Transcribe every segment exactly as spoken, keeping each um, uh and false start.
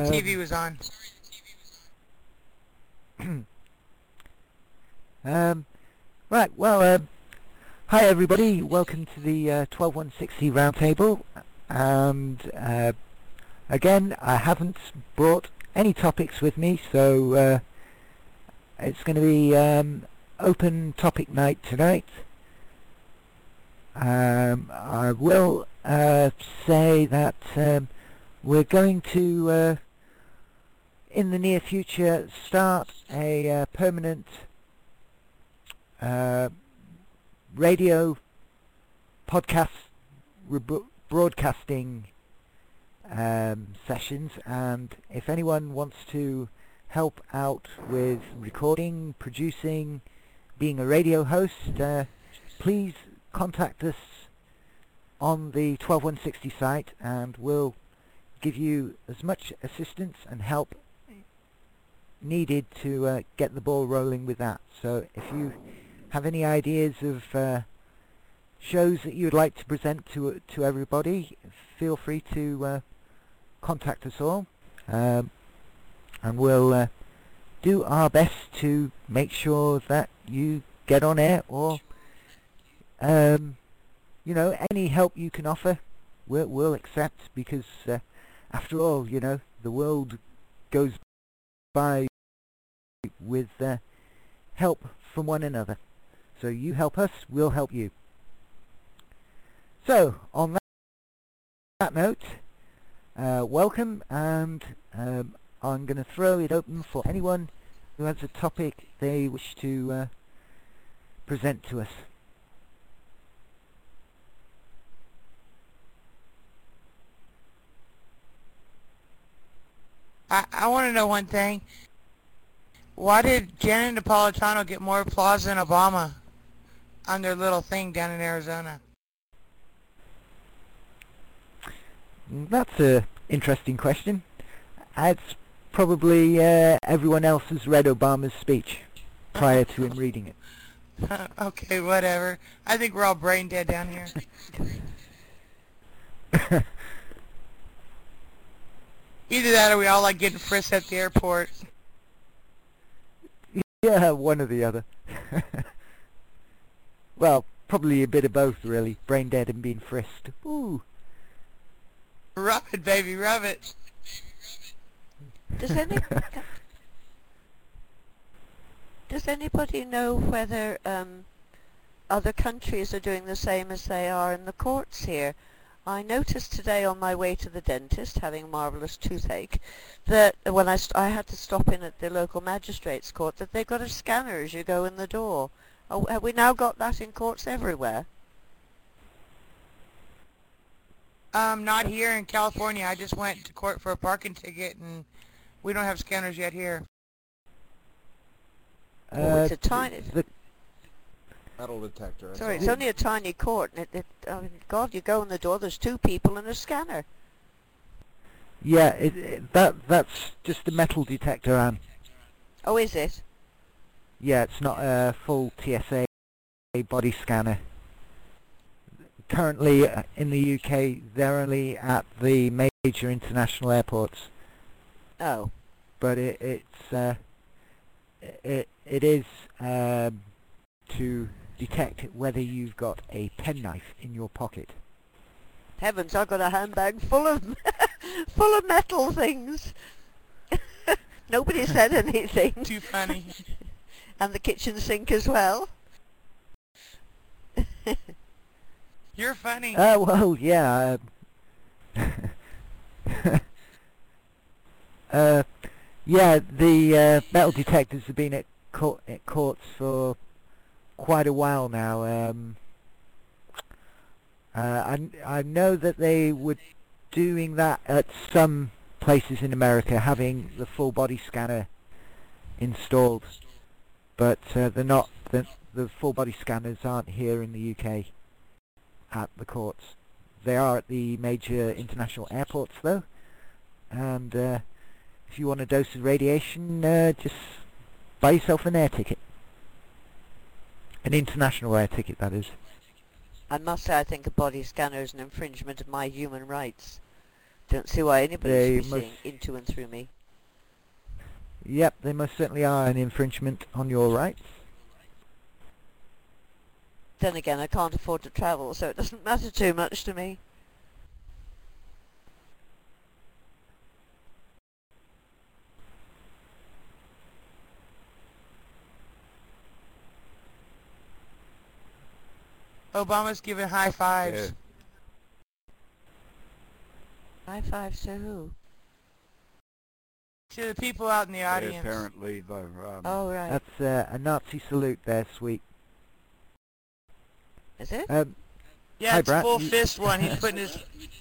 the T V was on. um, right, well, uh, hi everybody, welcome to the uh, twelve one sixty Roundtable, and uh, again, I haven't brought any topics with me, so uh, it's going to be um, open topic night tonight. Um, I will uh, say that um, we're going to, uh, in the near future, start a uh, permanent uh, radio podcast broadcasting um, sessions, and if anyone wants to help out with recording, producing, being a radio host, uh, please contact us on the twelve one sixty site, and we'll give you as much assistance and help needed to uh, get the ball rolling with that. So if you have any ideas of uh, shows that you would like to present to to everybody, feel free to uh, contact us all, um, and we'll uh, do our best to make sure that you get on air, or um, you know, any help you can offer we'll, we'll accept, because uh, after all, you know, the world goes by with uh, help from one another. So you help us, we'll help you. So, on that, that note, uh, welcome, and um, I'm going to throw it open for anyone who has a topic they wish to uh, present to us. I, I want to know one thing. Why did Janet Napolitano get more applause than Obama on their little thing down in Arizona? That's a interesting question. It's probably uh, everyone else has read Obama's speech prior to him reading it. Okay, whatever. I think we're all brain dead down here. Either that or we all like getting frisked at the airport. Yeah, one or the other. Well, probably a bit of both, really. Brain dead and being frisked. Ooh. Rub it, baby, rub it. Does any Does anybody know whether um, other countries are doing the same as they are in the courts here? I noticed today on my way to the dentist, having a marvellous toothache, that when I, st I had to stop in at the local magistrates' court, that they've got a scanner as you go in the door. Oh, have we now got that in courts everywhere? Um, not here in California. I just went to court for a parking ticket, and we don't have scanners yet here. Uh, oh, it's a tiny... The metal detector. Sorry, all. it's only a tiny court, and it, it, I mean, God, you go in the door, there's two people and a scanner. Yeah, it, it, that that's just a metal detector, Anne. Oh, is it? Yeah, it's not a full T S A body scanner. Currently, uh, in the U K, they're only at the major international airports. Oh. But it, it's uh, it it is um, to detect whether you've got a penknife in your pocket. Heavens, I've got a handbag full of full of metal things. Nobody said anything. Too funny. And the kitchen sink as well. You're funny. Uh, well, yeah. Uh, uh, yeah, the uh, metal detectors have been at, court, at courts for quite a while now. Um, uh, I, I know that they were doing that at some places in America, having the full body scanner installed, but uh, they're not. The, the full body scanners aren't here in the U K at the courts. They are at the major international airports, though, and uh, if you want a dose of radiation, uh, just buy yourself an air ticket. An international air ticket, that is. I must say, I think a body scanner is an infringement of my human rights. Don't see why anybody They should be must- saying into and through me. Yep, they most certainly are an infringement on your rights. Then again, I can't afford to travel, so it doesn't matter too much to me. Obama's giving high fives. Yeah. High fives to who? To the people out in the Yeah, audience. apparently they're um, Oh, right. That's uh, a Nazi salute there, sweet. Is it? Um, Yeah, Hi, it's Brad. full You- fist one. He's putting his...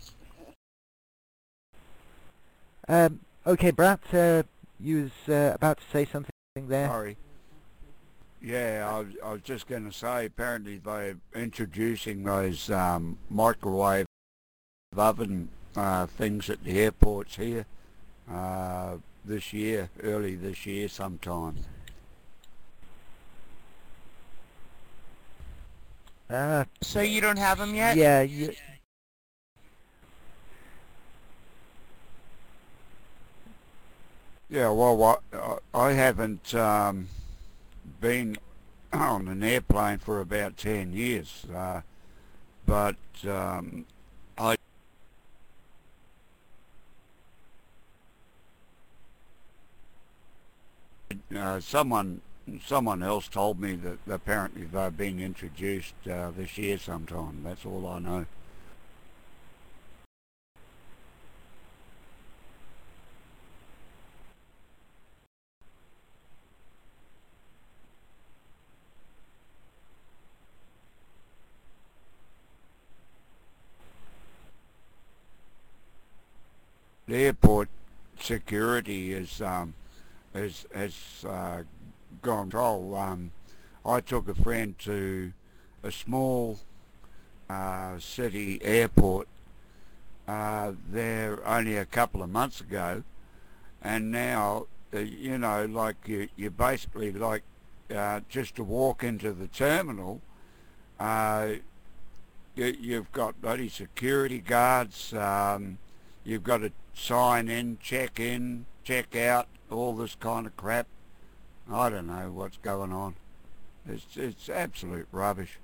um, okay, Brat, uh, you was uh, about to say something there. sorry. Yeah, I was, I was just going to say, apparently they're introducing those um, microwave oven uh, things at the airports here uh, this year, early this year sometime. Uh, So you don't have them yet? yeah, you, Yeah, well, what, uh, I haven't um, been on an airplane for about ten years, uh, but um, I uh, someone someone else told me that apparently they're being introduced uh, this year sometime. That's all I know. The airport security is um, has has uh, gone control. Um, I took a friend to a small uh, city airport uh, there only a couple of months ago, and now uh, you know, like you, you basically like uh, just to walk into the terminal. Uh, you, you've got bloody security guards. Um, you've got to sign in, check in, check out, all this kind of crap. I don't know what's going on. It's it's absolute rubbish.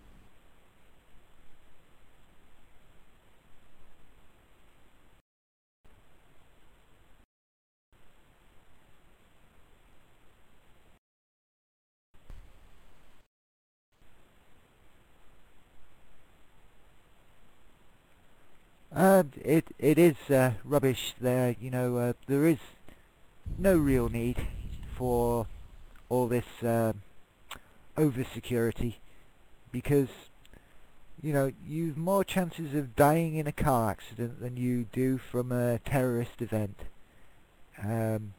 uh, it it is uh, rubbish there. You know, uh, there is no real need for all this uh, over security, because you know you've more chances of dying in a car accident than you do from a terrorist event. Um,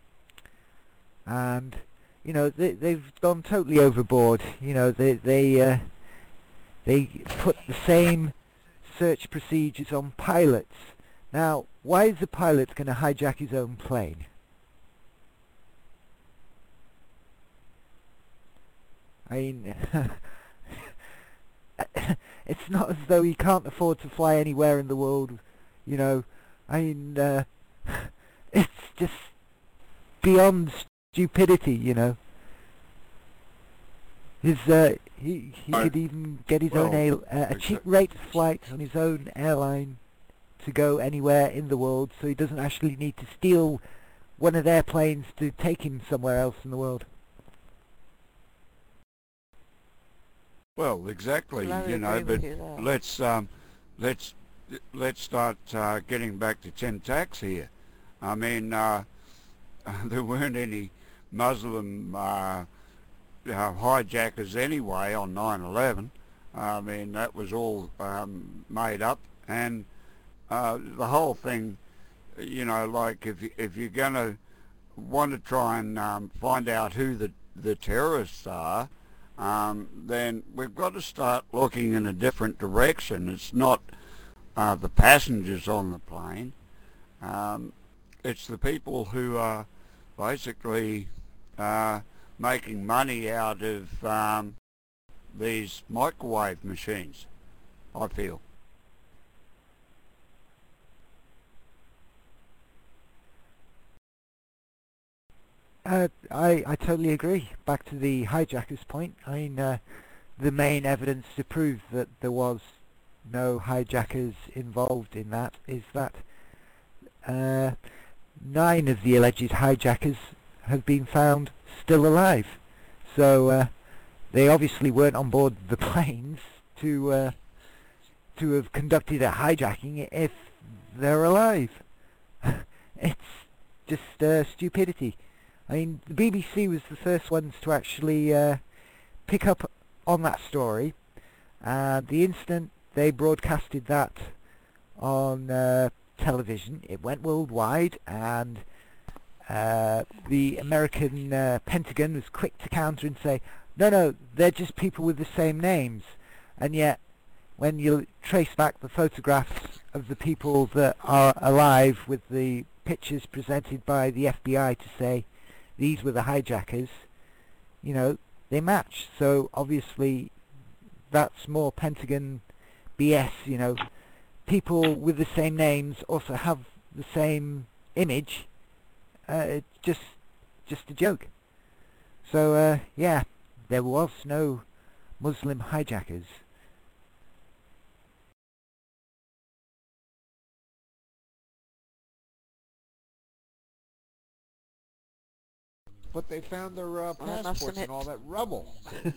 and you know they they've gone totally overboard. You know they they uh, they put the same search procedures on pilots. Now, why is the pilot going to hijack his own plane? I mean, it's not as though he can't afford to fly anywhere in the world, you know. I mean, uh, it's just beyond stupidity, you know. His, uh, he he I- could even get his well, own air, uh, a cheap exa- rate flight on his own airline to go anywhere in the world, so he doesn't actually need to steal one of their planes to take him somewhere else in the world. Well, exactly. Well, I would You know, agree with but you there. let's um, let's let's start uh, getting back to tin tacks here. I mean, uh, there weren't any Muslim uh, uh, hijackers anyway on nine eleven. I mean, that was all um, made up, and uh, the whole thing, you know, like if you- if you're gonna want to try and um, find out who the the terrorists are, um, then we've got to start looking in a different direction. It's not uh, the passengers on the plane. Um, it's the people who are basically uh, making money out of um, these microwave machines, I feel. Uh, I, I totally agree. Back to the hijackers point, I mean, uh, the main evidence to prove that there was no hijackers involved in that is that uh, nine of the alleged hijackers have been found still alive. So uh, they obviously weren't on board the planes to uh, to have conducted a hijacking if they're alive. It's just uh, stupidity. I mean, the B B C was the first ones to actually uh, pick up on that story. Uh, the instant they broadcasted that on uh, television, it went worldwide, and uh, the American uh, Pentagon was quick to counter and say, no, no, they're just people with the same names. And yet, when you trace back the photographs of the people that are alive with the pictures presented by the F B I to say these were the hijackers, you know, they match. So obviously that's more Pentagon B S, you know. People with the same names also have the same image. Uh, it's just, just a joke. So uh, yeah, there was no Muslim hijackers. But they found their uh, Well, I must passports admit- and all that rubble.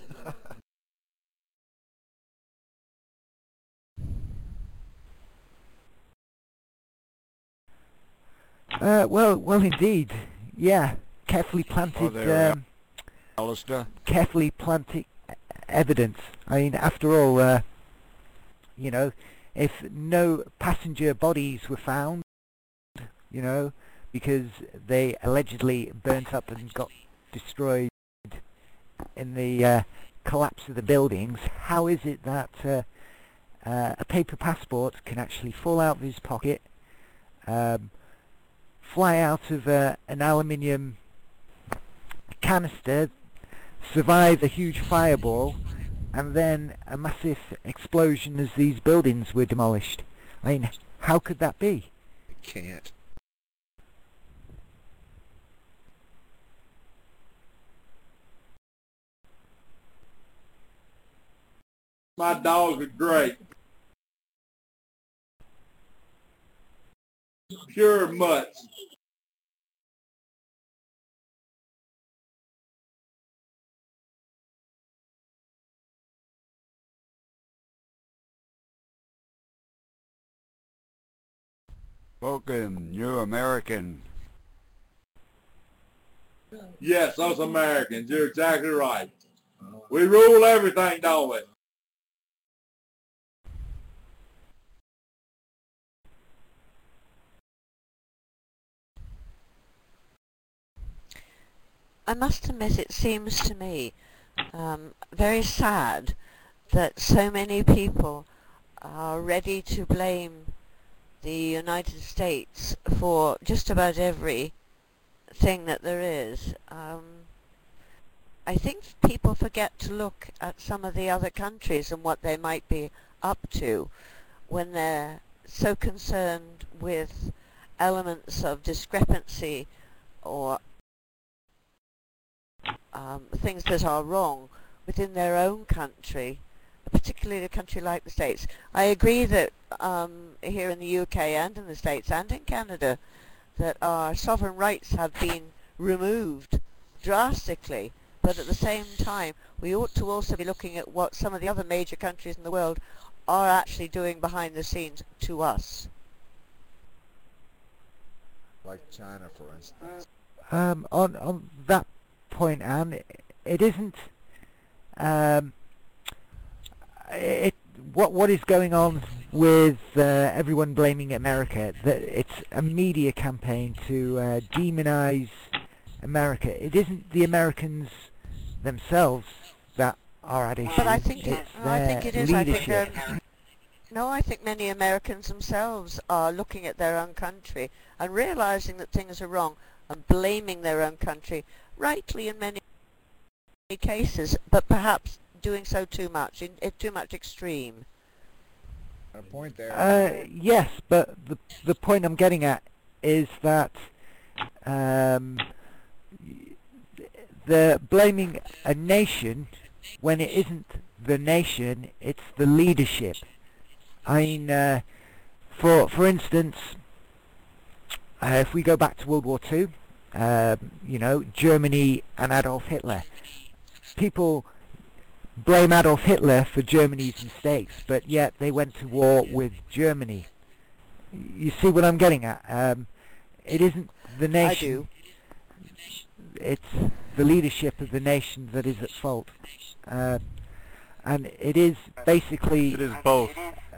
Uh, well, well, indeed, yeah. Carefully planted, they're, uh, um, Alistair. carefully planted e- evidence. I mean, after all, uh, you know, if no passenger bodies were found, you know, because they allegedly burnt up and got destroyed in the uh, collapse of the buildings, how is it that uh, uh, a paper passport can actually fall out of his pocket, um, fly out of uh, an aluminium canister, survive a huge fireball, and then a massive explosion as these buildings were demolished? I mean, how could that be? It can't. My dogs are great. Pure mutts. Welcome, you American. Yes, us Americans, you're exactly right. We rule everything, don't we? I must admit, it seems to me um, very sad that so many people are ready to blame the United States for just about every thing that there is. Um, I think people forget to look at some of the other countries and what they might be up to when they're so concerned with elements of discrepancy or um, things that are wrong within their own country, particularly a country like the States. I agree that um, here in the U K and in the States and in Canada that our sovereign rights have been removed drastically, but at the same time we ought to also be looking at what some of the other major countries in the world are actually doing behind the scenes to us. Like China, for instance. Um, on on that point, Anne, it isn't. Um, it what what is going on with uh, everyone blaming America? That it's a media campaign to uh, demonize America. It isn't the Americans themselves that are at issue. But I think it, it's no, I think their it is. I think leadership. um, no, I think many Americans themselves are looking at their own country and realizing that things are wrong and blaming their own country, rightly in many cases, but perhaps doing so too much, in, in too much extreme. Got a point there. Uh, yes, but the the point I'm getting at is that um, they're blaming a nation when it isn't the nation, it's the leadership. I mean, uh, for for instance, uh, if we go back to World War Two, uh, you know, Germany and Adolf Hitler, people blame Adolf Hitler for Germany's mistakes, but yet they went to war with Germany. You see what I'm getting at? Um, it isn't the nation. I do. It's the leadership of the nation that is at fault. Uh, and it is basically... It is both.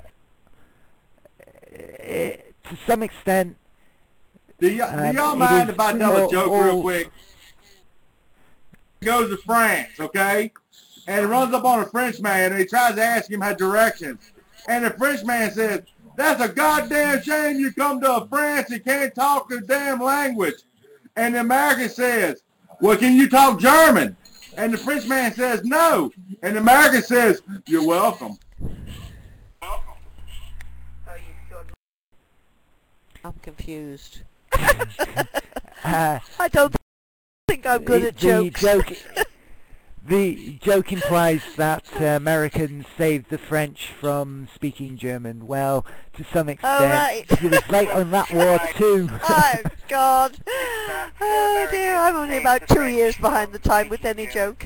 It, to some extent... Do y'all Um, y'all it mind is if I tell all- a joke real all- quick? He goes to France, okay? And he runs up on a French man and he tries to ask him how directions. And the French man says, "That's a goddamn shame you come to France and can't talk the damn language." And the American says, "Well, can you talk German?" And the French man says, "No." And the American says, "You're welcome." I'm confused. Uh, I don't think I'm good the, at the jokes. joke, the joke implies that uh, Americans saved the French from speaking German. Well, to some extent, right. it was late on that war too. Oh, God. Oh, dear. I'm only about two years behind the time with any joke.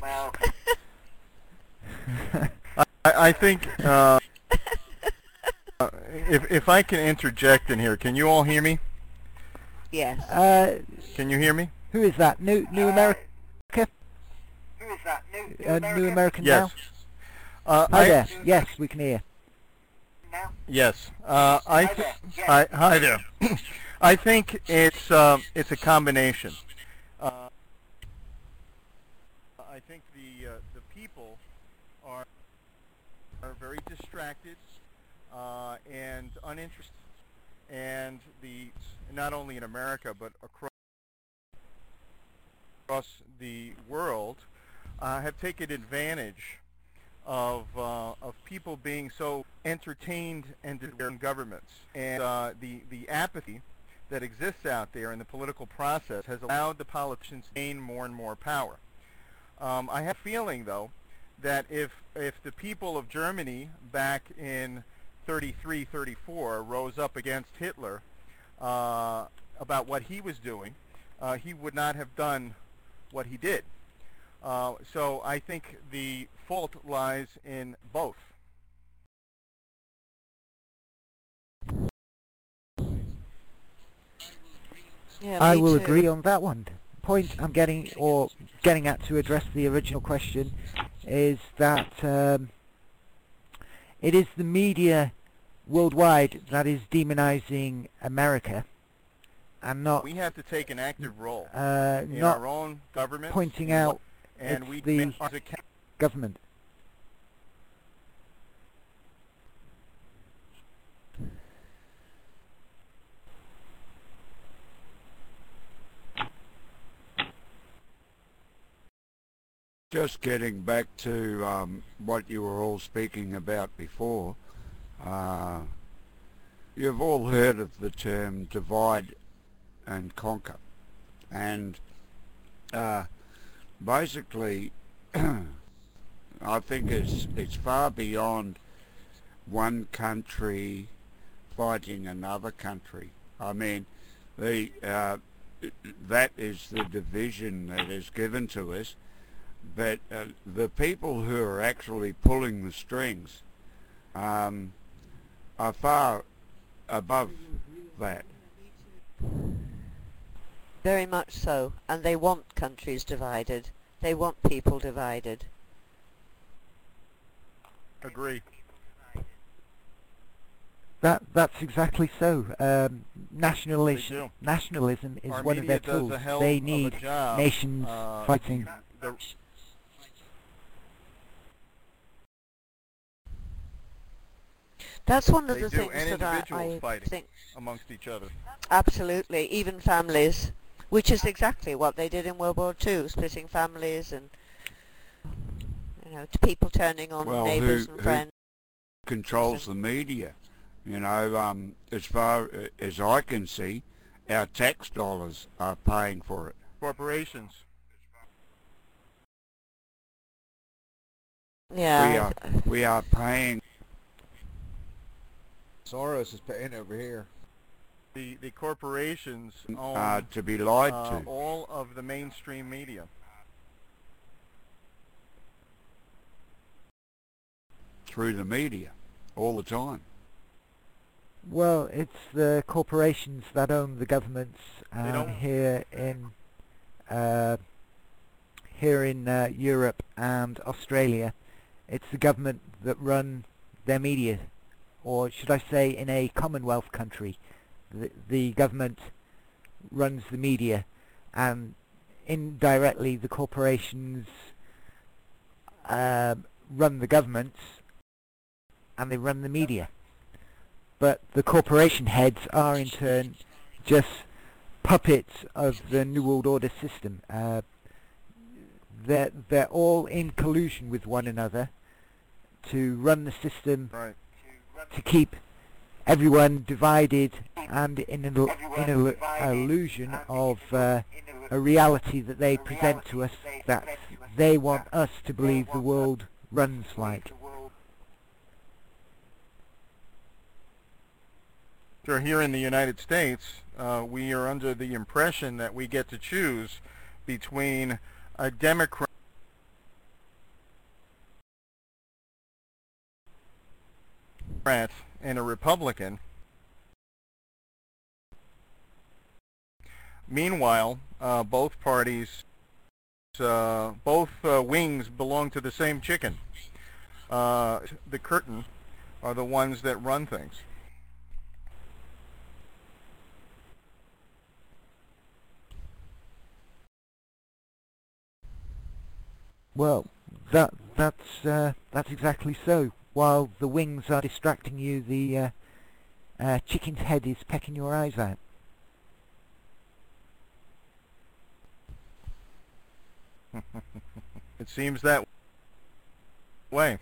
I, I think uh, uh, if if I can interject in here, can you all hear me? Yes. uh, Can you hear me? who is that? New New America? Uh, New American Yes. Uh, now? Hi I, there. Yes, we can hear. Yes. Uh, I th- hi, hi there. I think it's um, it's a combination. Uh, I think the uh, the people are are very distracted uh, and uninterested, and the not only in America but across across the world uh, have taken advantage of uh, of people being so entertained and their governments, and uh, the the apathy that exists out there in the political process has allowed the politicians to gain more and more power. Um, I have a feeling, though, that if if the people of Germany back in thirty-three, thirty-four rose up against Hitler uh, about what he was doing, uh, he would not have done what he did. Uh, so I think the fault lies in both. Yeah, I me will too. agree on that one. Point I'm getting, or getting at to address the original question, is that um, it is the media worldwide that is demonizing America, and not We have to take an active role uh, in not our own government, pointing out and it's we the make ours account- government. Just getting back to um, what you were all speaking about before, uh, you've all heard of the term divide and conquer, and uh, basically I think it's it's far beyond one country fighting another country. I mean, the uh, that is the division that is given to us. But uh, the people who are actually pulling the strings um, are far above that. Very much so. And they want countries divided. They want people divided. agree. That that's exactly so. Um, They nationalism do. nationalism is Our one of their media does tools. a hell They of a need job, nations uh, fighting. the- That's one of They the do, things and that I, individuals I fighting. think amongst each other. absolutely, even families, which is exactly what they did in World War Two, splitting families and, you know, to people turning on Well, neighbours who- and who- friends. Controls the media. You know, um, as far as I can see, our tax dollars are paying for it. Corporations. Yeah. We are we are paying. Soros is paying over here. The the corporations own Uh, to be lied uh, to. all of the mainstream media. Through the media all the time. Well, it's the corporations that own the governments uh, don't- here in uh, here in uh, Europe and Australia. It's the government that run their media, or should I say, in a Commonwealth country, the, the government runs the media, and indirectly the corporations uh, run the governments, and they run the media. But the corporation heads are in turn just puppets of the New World Order system. Uh, they're, they're all in collusion with one another to run the system, Right. to keep everyone divided and in an il- in an illusion of uh, a reality that they present to us that they want us to believe the world runs like. Sure, here in the United States, uh, we are under the impression that we get to choose between a Democrat and a Republican. Meanwhile, uh, both parties, uh, both uh, wings belong to the same chicken. Uh, the curtain are the ones that run things. Well, that that's uh, that's exactly so. While the wings are distracting you, the uh, uh, chicken's head is pecking your eyes out. It seems that way.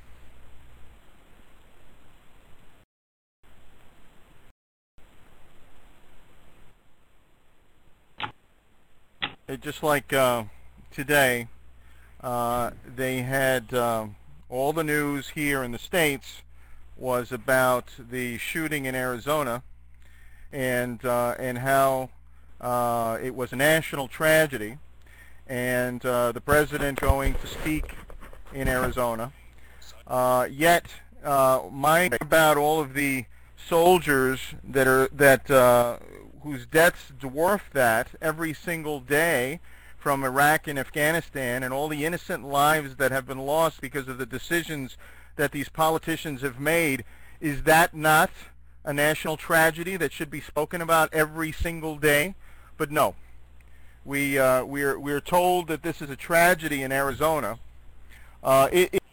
It just like uh, today, uh, they had uh, all the news here in the States was about the shooting in Arizona, and uh, and how uh, it was a national tragedy, and uh, the president going to speak in Arizona. Uh, yet, uh, mind about all of the soldiers that are that uh, whose deaths dwarf that every single day from Iraq and Afghanistan, and all the innocent lives that have been lost because of the decisions that these politicians have made. Is that not a national tragedy that should be spoken about every single day? But no, we uh, we're we're told that this is a tragedy in Arizona. Uh, it, it,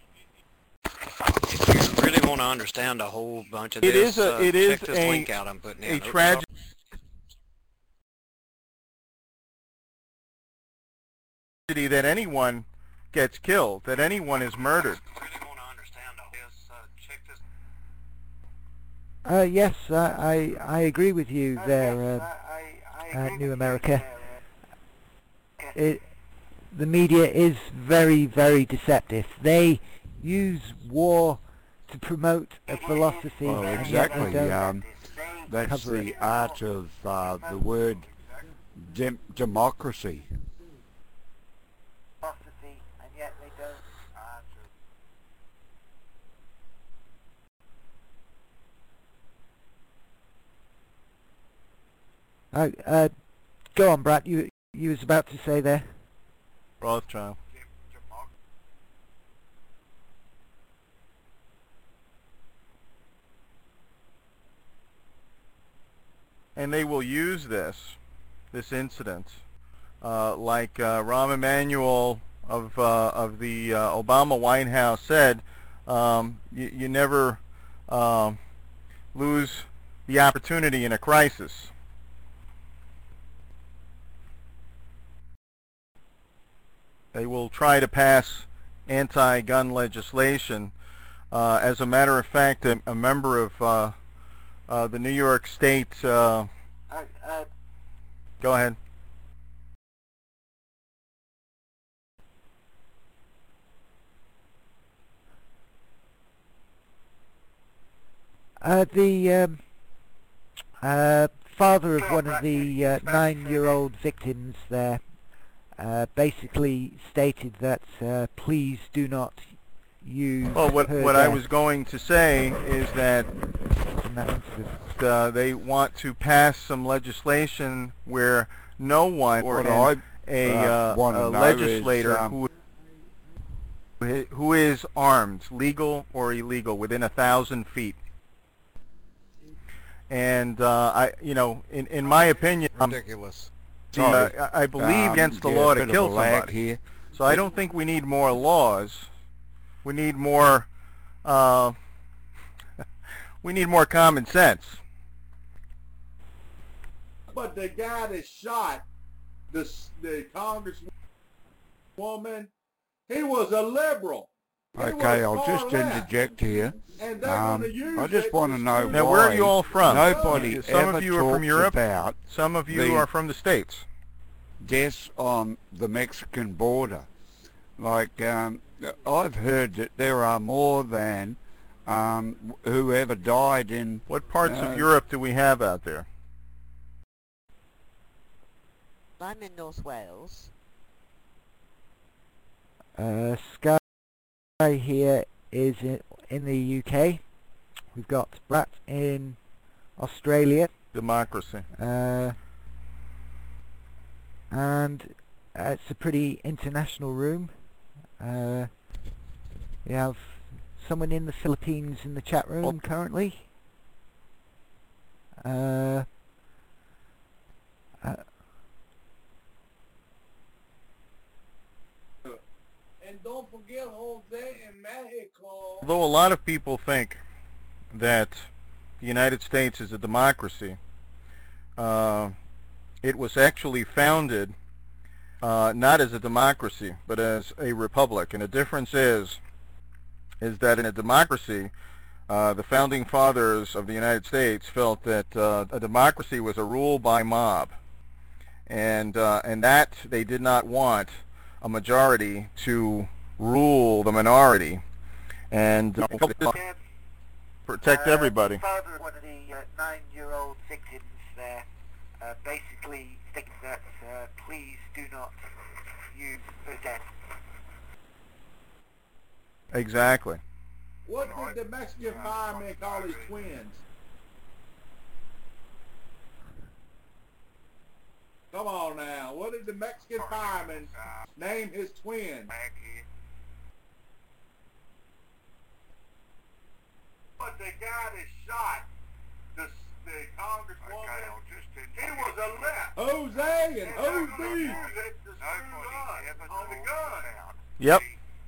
If you really want to understand a whole bunch of It this, is a- uh, it is check this a- link out I'm putting in. a Open up- tragedy that anyone gets killed, that anyone is murdered. If you really want to understand all this, uh, check this. Uh, yes, uh, I I agree with you there, uh, uh, New America. It, the media is very, very deceptive. They use war to promote a philosophy, Well, and yet they exactly. don't Um, that's cover the it. art of uh, the word dem- democracy. Uh, uh, go on, Brad. You you was about to say there. Rothschild. And they will use this, this incident, uh, like uh, Rahm Emanuel of uh, of the uh, Obama White House said, um, you, you never um, lose the opportunity in a crisis. They will try to pass anti-gun legislation. Uh, as a matter of fact, a, a member of uh, uh, the New York State... Uh, go ahead. Uh, the um, uh, father of one of the uh, nine-year-old victims there uh, basically stated that uh, please do not use Well, what, her what I death was going to say is that in that incident. uh, they want to pass some legislation where no one or What an- I a, uh, uh, wanna a know legislator is, um, who who is armed, legal or illegal, within a thousand feet. And uh, I, you know, in in my opinion, um, Ridiculous. the, uh, I I believe um, against the yeah, law a to bit of kill a lag somebody. here. So I don't think we need more laws. We need more. Uh, we need more common sense. But the guy that shot the the congresswoman, he was a liberal. He Okay, was I'll far just left. interject here. And they're Um, gonna use I just it want to know Now, why where are you all from? nobody Some ever of you are from talks Europe. about Some of you the- are from the States. deaths on the Mexican border. Like, um, I've heard that there are more than um, whoever died in... What parts Uh, of Europe do we have out there? I'm in North Wales. Uh, Sky here is in, in the U K. We've got Brat in Australia. Democracy. Uh, and uh, it's a pretty international room. Uh, we have someone in the Philippines in the chat room currently. Uh, uh, And don't forget Jose in Mexico. Although a lot of people think that the United States is a democracy, uh, it was actually founded uh, not as a democracy, but as a republic. And the difference is, is that in a democracy, uh, the founding fathers of the United States felt that uh, a democracy was a rule by mob, and uh, and that they did not want a majority to rule the minority and uh, protect everybody. Father of one of the uh, nine-year-old victims there uh, basically thinks that uh, please do not use her death. Exactly. What did the Mexican fireman call his twins? Come on now. What did the Mexican fireman name his twins? But the guy that shot the, the congresswoman, he was a left. Jose and Jose. On the gun. Yep.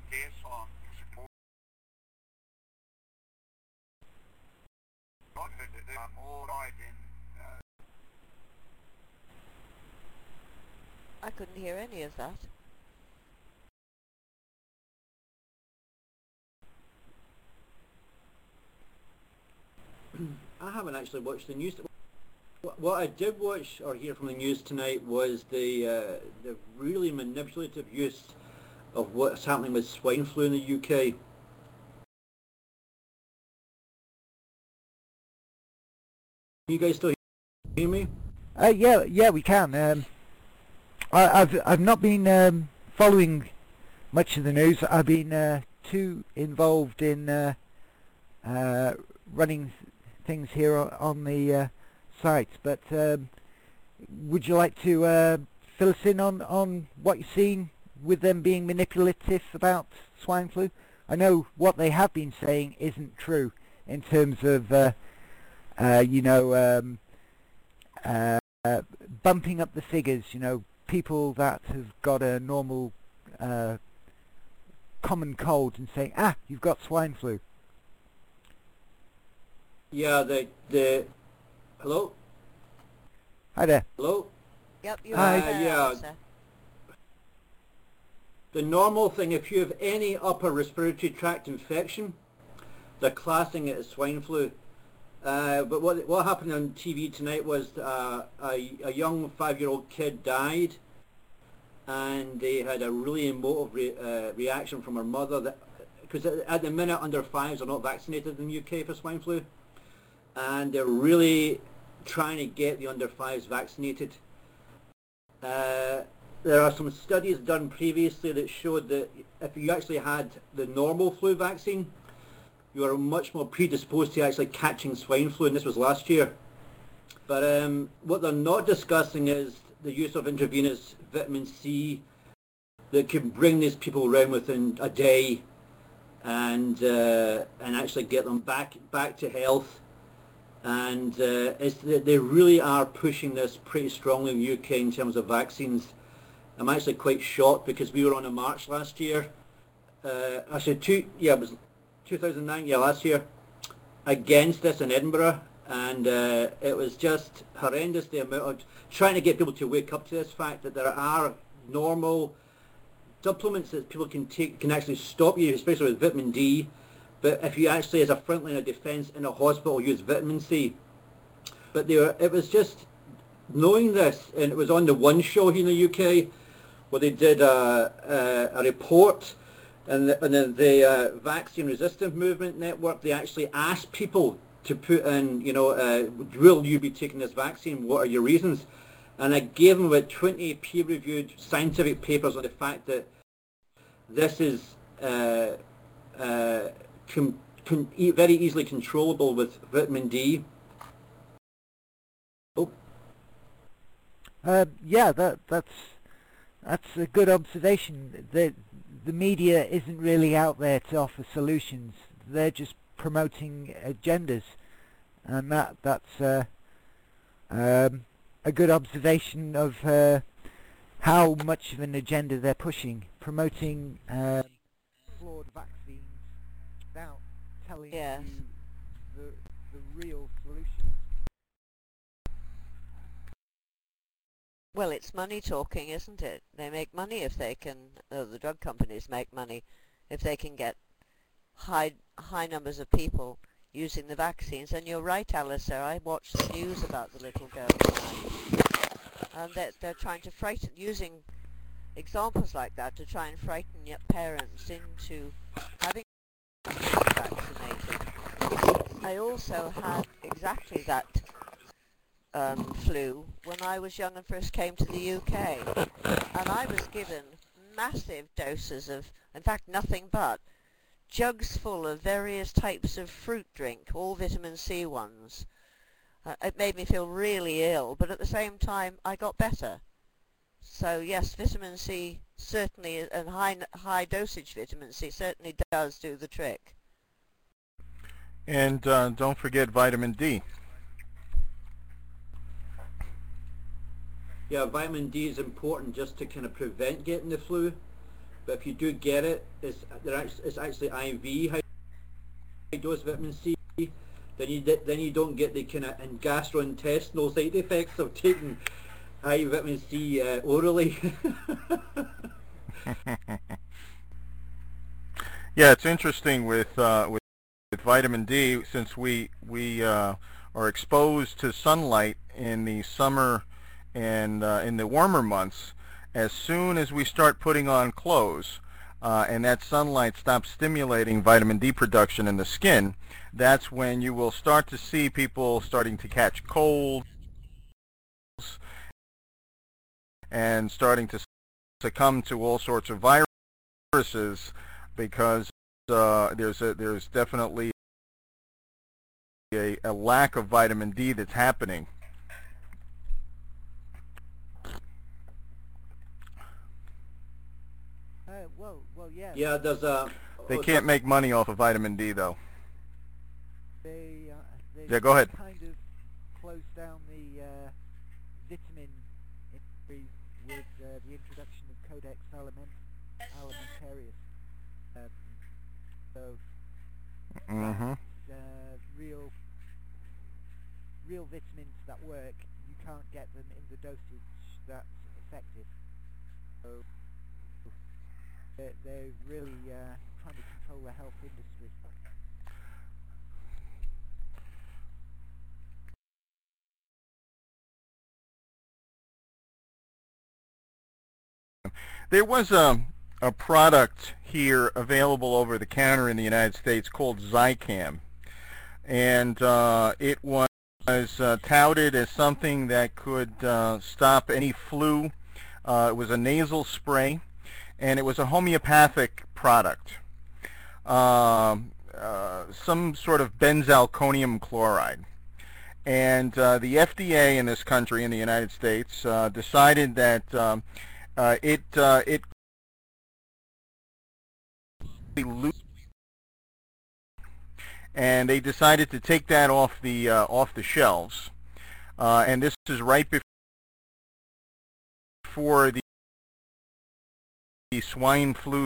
I couldn't hear any of that. I haven't actually watched the news. Wh- What I did watch or hear from the news tonight was the uh, the really manipulative use of what's happening with swine flu in the U K. Can you guys still hear me? uh, yeah, yeah, we can. Um, I, I've I've not been um, following much of the news. I've been uh, too involved in uh, uh, running things here on, on the uh, site. But um, would you like to uh, fill us in on, on what you've seen with them being manipulative about swine flu? I know what they have been saying isn't true in terms of, uh, uh, you know, um, uh, uh, bumping up the figures. You know, people that have got a normal uh, common cold and saying, ah, you've got swine flu. Yeah, the the hello, Hi there. hello. Yep, you're Hi. right there, Uh, yeah. Alistair. The normal thing, if you have any upper respiratory tract infection, they're classing it as swine flu. Uh, but what what happened on T V tonight was uh, a, a young five-year-old kid died, and they had a really emotive re, uh, reaction from her mother, that because at, at the minute under fives are not vaccinated in the U K for swine flu. and they're really trying to get the under fives vaccinated. Uh, there are some studies done previously that showed that if you actually had the normal flu vaccine, you are much more predisposed to actually catching swine flu, and this was last year. But um, what they're not discussing is the use of intravenous vitamin C that can bring these people around within a day and uh, and actually get them back back to health. And uh, it's, they really are pushing this pretty strongly in the U K in terms of vaccines. I'm actually quite shocked because we were on a march last year. Uh, actually, two yeah, it was two thousand nine, yeah, last year, against this in Edinburgh, and uh, it was just horrendous the amount of trying to get people to wake up to this fact that there are normal supplements that people can take can actually stop you, especially with vitamin D. But if you actually, as a front line of defence in a hospital, use vitamin C. But they were, it was just knowing this, and it was on the One Show here in the U K, where they did a, a, a report, and the, and then the uh, Vaccine Resistance Movement Network, they actually asked people to put in, you know, uh, will you be taking this vaccine? What are your reasons? And I gave them about twenty peer-reviewed scientific papers on the fact that this is uh, uh, com com e very easily controllable with vitamin D. Oh. Uh, yeah, that that's that's a good observation. The the media isn't really out there to offer solutions. They're just promoting agendas, and that that's uh, um, a good observation of uh, how much of an agenda they're pushing, promoting uh, flawed vaccines without telling Yes. you the the real solution. Well, it's money talking, isn't it? They make money if they can, uh, the drug companies make money if they can get high high numbers of people using the vaccines. And you're right, Alistair, I watched the news about the little girl tonight. And they're, they're trying to frighten, using examples like that to try and frighten y- parents into having vaccinated. I also had exactly that um, flu when I was young and first came to the U K. And I was given massive doses of, in fact, nothing but jugs full of various types of fruit drink, all vitamin C ones. Uh, it made me feel really ill, but at the same time I got better. So yes, vitamin C certainly, and high, high dosage vitamin C certainly does do the trick. And uh, don't forget vitamin D. Yeah, vitamin D is important just to kind of prevent getting the flu. But if you do get it, it's, it's actually I V high dose vitamin C. Then you then you don't get the kind of gastrointestinal side effects of taking high vitamin C uh, orally. Yeah, it's interesting with uh, with, with vitamin D, since we we uh, are exposed to sunlight in the summer and uh, in the warmer months. As soon as we start putting on clothes uh, and that sunlight stops stimulating vitamin D production in the skin, that's when you will start to see people starting to catch colds and starting to succumb to all sorts of viruses, because uh, there's a, there's definitely a, a lack of vitamin D that's happening. Uh, well, well, yeah. Yeah, there's a. They can't make money off of vitamin D, though. They, uh, they Yeah, go ahead. kind of closed down the uh, vitamin industry with uh, the introduction of Codex aliment alimentarius. Um, so, Mm-hmm. uh, real, real vitamins that work, you can't get them in the dosage that's effective. So, they're, they're really uh, trying to control the health industry. There was a, a product here available over the counter in the United States called Zicam. and uh, it was uh, touted as something that could uh, stop any flu. Uh, it was a nasal spray, and it was a homeopathic product, um, uh, some sort of benzalkonium chloride. And uh, the F D A in this country, in the United States, uh, decided that um, uh, it uh, it and they decided to take that off the uh, off the shelves. Uh, and this is right before the, the swine flu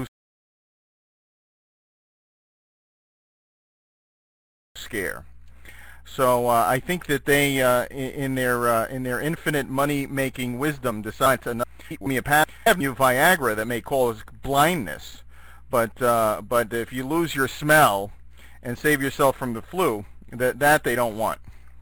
scare. So uh, I think that they, uh, in, in their uh, in their infinite money-making wisdom, decide to not have new Viagra that may cause blindness, but uh, but if you lose your smell and save yourself from the flu, that that they don't want.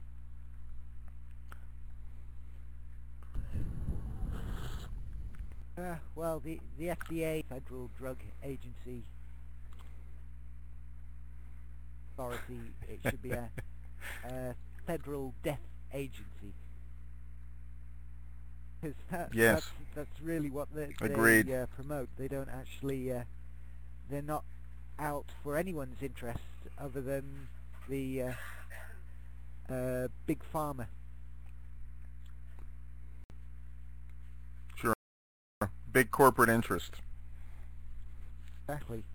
Uh, well, the the F D A, Federal Drug Agency Authority, it should be a Uh, Federal Death Agency. Because that, yes. that's, that's really what they, Agreed. they uh, promote. They don't actually, uh, they're not out for anyone's interest other than the uh, uh, big pharma. Sure. Big corporate interest. Exactly.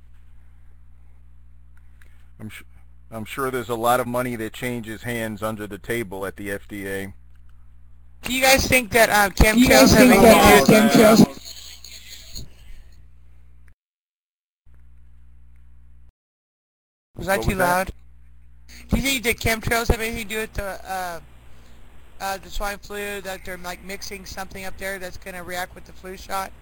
I'm sure. I'm sure there's a lot of money that changes hands under the table at the F D A. Do you guys think that uh, chemtrails have anything to do with chemtrails? Was that What too was that? loud? Do you think that chemtrails have anything to do with the, uh, uh, the swine flu, that they're like mixing something up there that's going to react with the flu shot?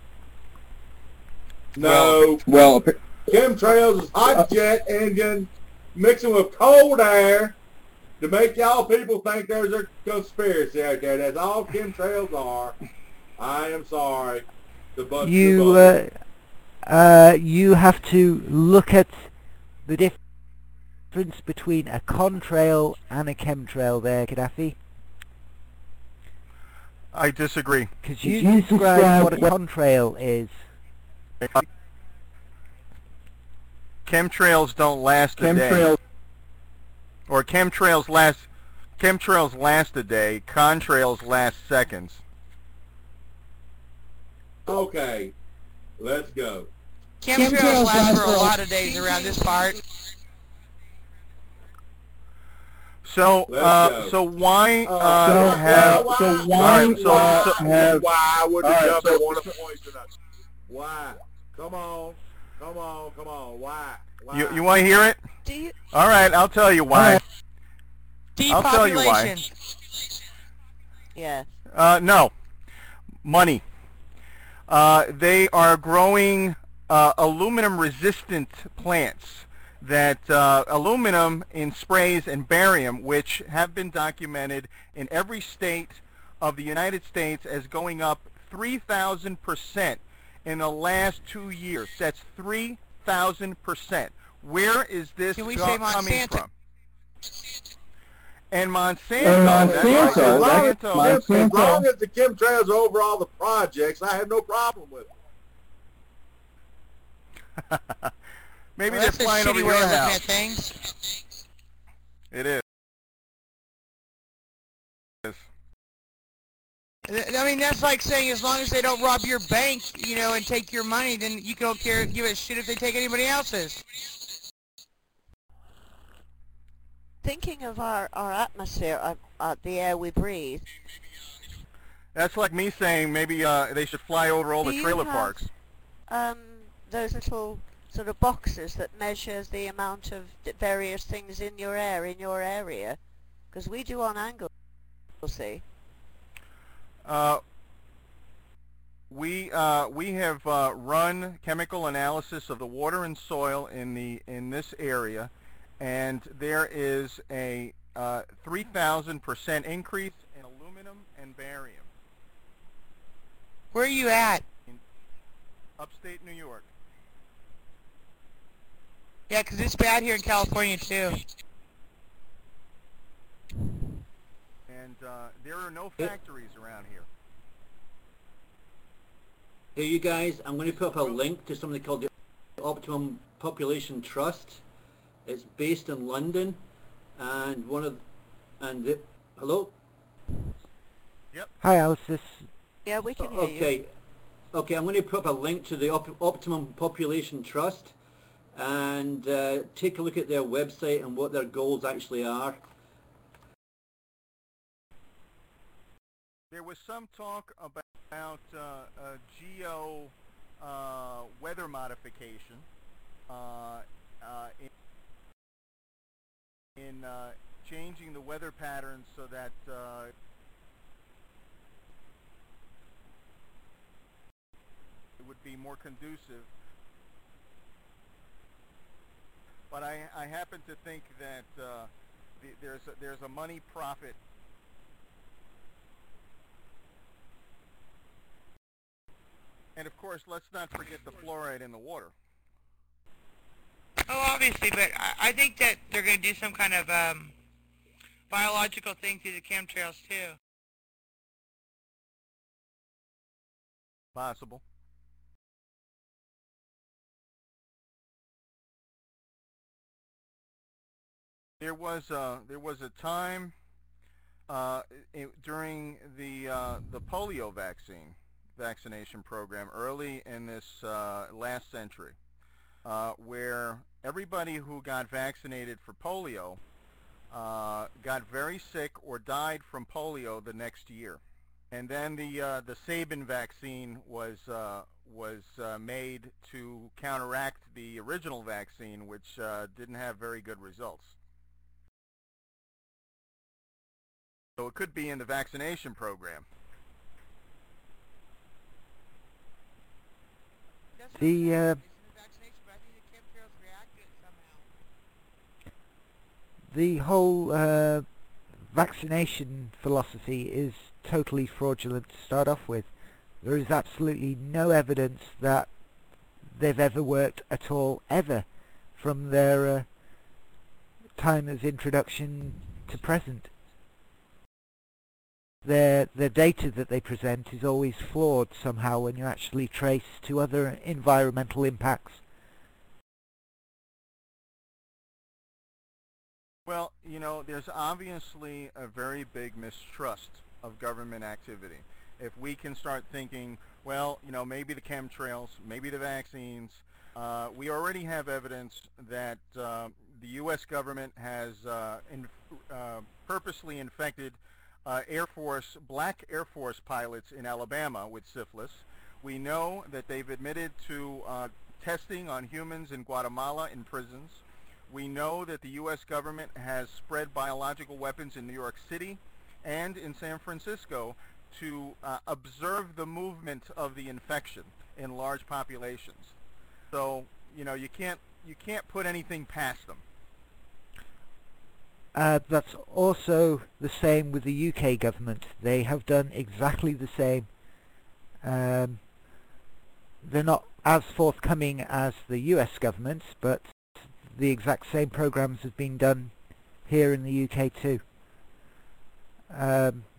No. Well, chemtrails is hot jet engine mixing with cold air to make y'all people think there's a conspiracy out there. That's all chemtrails are. I am sorry. The bunch You, uh, uh, you have to look at the difference between a contrail and a chemtrail there, Gaddafi. I disagree. Because you describe what a contrail is. Chemtrails don't last a day. Or chemtrails last chemtrails last a day, contrails last seconds. Okay, let's go. Chemtrails last for a lot of days around this part. So, Let's uh, go. so why Uh, uh, so, have why- so why- why so, why so have why would the All right, government so- want to poison us? Why? Come on, come on, come on. Why? Why? you you want to hear it? Do you? All right, I'll tell you why. I'll tell you why. Depopulation. Yeah. Uh, no, money. Uh, they are growing uh, aluminum-resistant plants. That uh, aluminum in sprays and barium, which have been documented in every state of the United States as going up three thousand percent in the last two years. That's three thousand percent. Where is this Can we go- say coming Monsanto? from? And Monsanto, And that's right, Monsanto, as long as- Monsanto. As long as the chemtrails are over all the projects, I have no problem with it. Maybe Well, they're that's a flying over shitty your way of looking house. at things. It is. I mean, that's like saying as long as they don't rob your bank, you know, and take your money, then you don't care, give a shit if they take anybody else's. Thinking of our, our atmosphere, uh, uh, the air we breathe, That's like me saying maybe uh, they should fly over all Do the you trailer have- parks. um, those little sort of boxes that measures the amount of d- various things in your air, in your area, because we do on Angle, see. Uh, we uh, we have uh, run chemical analysis of the water and soil in the in this area, and there is a uh, three thousand percent increase in aluminum and barium. Where are you at? In upstate New York. Yeah, 'cause it's bad here in California, too. and uh, there are no Hey- factories around here. Here, you guys, I'm going to put up a link to something called the Optimum Population Trust. It's based in London, and one of, and the, hello? Hi, Alice. This Yeah, we can hear you. Okay, okay, I'm going to put up a link to the Op- Optimum Population Trust, and uh, take a look at their website and what their goals actually are. There was some talk about uh, uh, geo uh, weather modification uh, uh, in, in uh, changing the weather patterns so that uh, it would be more conducive. But I, I happen to think that uh, the, there's a, there's a money profit. And of course, let's not forget the fluoride in the water. Oh, obviously, but I, I think that they're going to do some kind of um, biological thing through the chemtrails too. Possible. There was uh, there was a time uh, i during the uh, the polio vaccine vaccination program early in this uh, last century, uh, where everybody who got vaccinated for polio uh, got very sick or died from polio the next year. And then the uh, the Sabin vaccine was uh, was uh, made to counteract the original vaccine, which uh, didn't have very good results. So it could be in the vaccination program. the uh, the whole uh, vaccination philosophy is totally fraudulent to start off with. There is absolutely no evidence that they've ever worked at all, ever, from their uh, time as introduction to present. Their, their data that they present is always flawed somehow when you actually trace to other environmental impacts. Well, you know, there's obviously a very big mistrust of government activity. If we can start thinking, well, you know, maybe the chemtrails, maybe the vaccines, uh, we already have evidence that uh, the U S government has uh, in, uh, purposely infected uh, Air Force, black Air Force pilots in Alabama with syphilis. We know that they've admitted to uh, testing on humans in Guatemala in prisons. We know that the U S government has spread biological weapons in New York City and in San Francisco to uh, observe the movement of the infection in large populations. So, you know, you can't you can't put anything past them. Uh, that's also the same with the U K government. They have done exactly the same. Um, they're not as forthcoming as the U S government, but the exact same programs have been done here in the U K too. Um,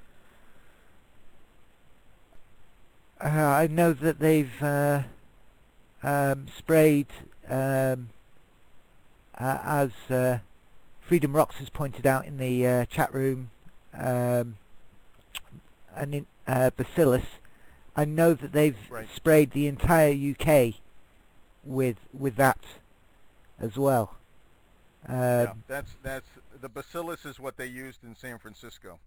uh, I know that they've uh, um, sprayed, um, uh, as uh, Freedom Rocks has pointed out in the uh, chat room, um, an in, uh, bacillus. I know that they've Right. sprayed the entire U K with with that as well. Um, Yeah, that's that's the bacillus is what they used in San Francisco.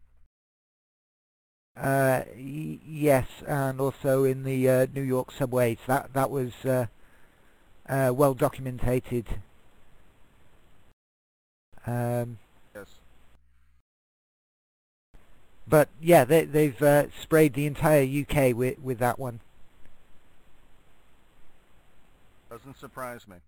Uh, y yes, and also in the uh, New York subways. That that was uh, uh, well documented. Um, Yes. but yeah, they, they've uh, sprayed the entire U K with with that one. Doesn't surprise me.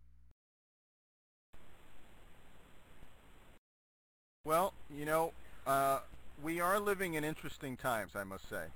Well, you know, uh, we are living in interesting times, I must say.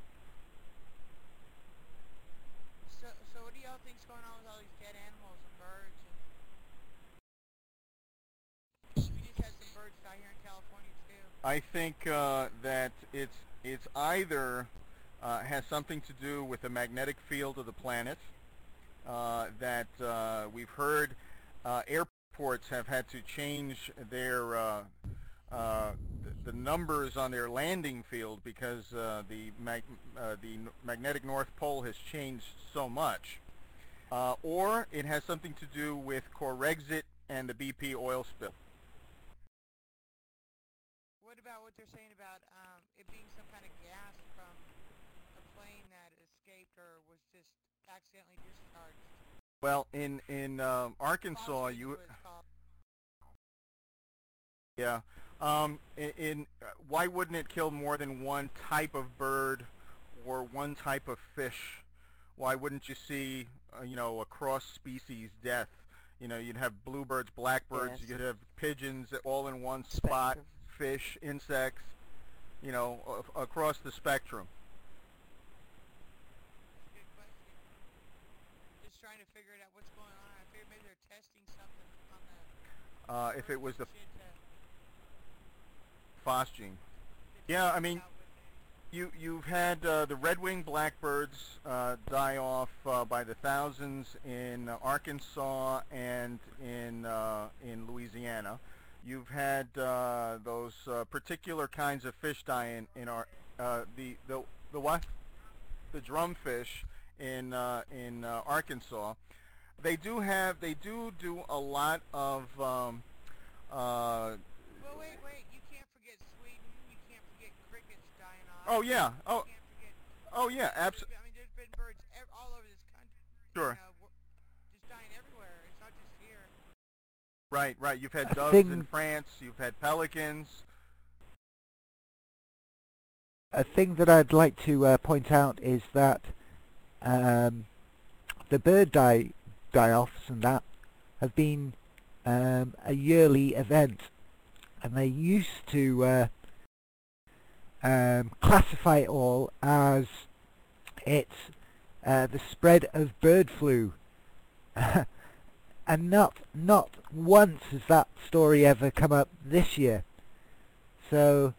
So, so what do y'all think's going on with all these dead animals and birds? And we just had some birds die here in California too. I think uh, that it's it's either uh, has something to do with the magnetic field of the planet. Uh, that uh, we've heard uh, airports have had to change their uh, uh, the, the numbers on their landing field because uh, the mag uh, the magnetic North Pole has changed so much. Uh, or it has something to do with Corexit and the B P oil spill. What about what they're saying about um, it being some kind of gas from a plane that escaped or was just accidentally discharged? Well, in in um, Arkansas, you yeah. Um, in, in uh, why wouldn't it kill more than one type of bird or one type of fish? Why wouldn't you see, uh, you know, a cross-species death? You know, you'd have bluebirds, blackbirds, Yes. you'd have pigeons all in one spot, Spectrum. fish, insects, you know, a- across the spectrum. Good question. Just trying to figure it out what's going on. I figured maybe they're testing something on the Uh, if it was the shit to, phosgene. to Yeah, test I mean, out with it. You, you've had uh, the red-winged blackbirds uh, die off uh, by the thousands in uh, Arkansas and in uh, in Louisiana. You've had uh, those uh, particular kinds of fish die in, in our uh, the the the what the drumfish in uh, in uh, Arkansas. They do have they do do a lot of um, uh, Well, wait, wait. You can't forget Sweden. You can't forget crickets dying off. oh yeah oh You can't forget. oh yeah absolutely. I mean, there's been birds ev- all over this country. Sure. You know, w- just dying everywhere. It's not just here. Right, right. You've had I doves think- in France. You've had pelicans. A thing that I'd like to uh, point out is that um, the bird die die-offs and that have been um, a yearly event, and they used to uh, um, classify it all as it's uh, the spread of bird flu, and not not once has that story ever come up this year. So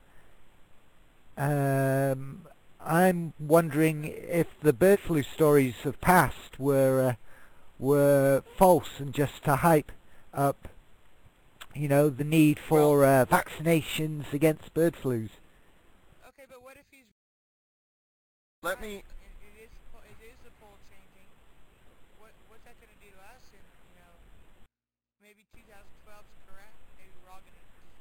um, I'm wondering if the bird flu stories of past were uh, were false and just to hype up, you know, the need for uh, vaccinations against bird flus. Okay, but what if he's Let right, me. and it is po- it is the pole changing. What what's that going to do to us? And you know, maybe twenty twelve is correct. Maybe we're all going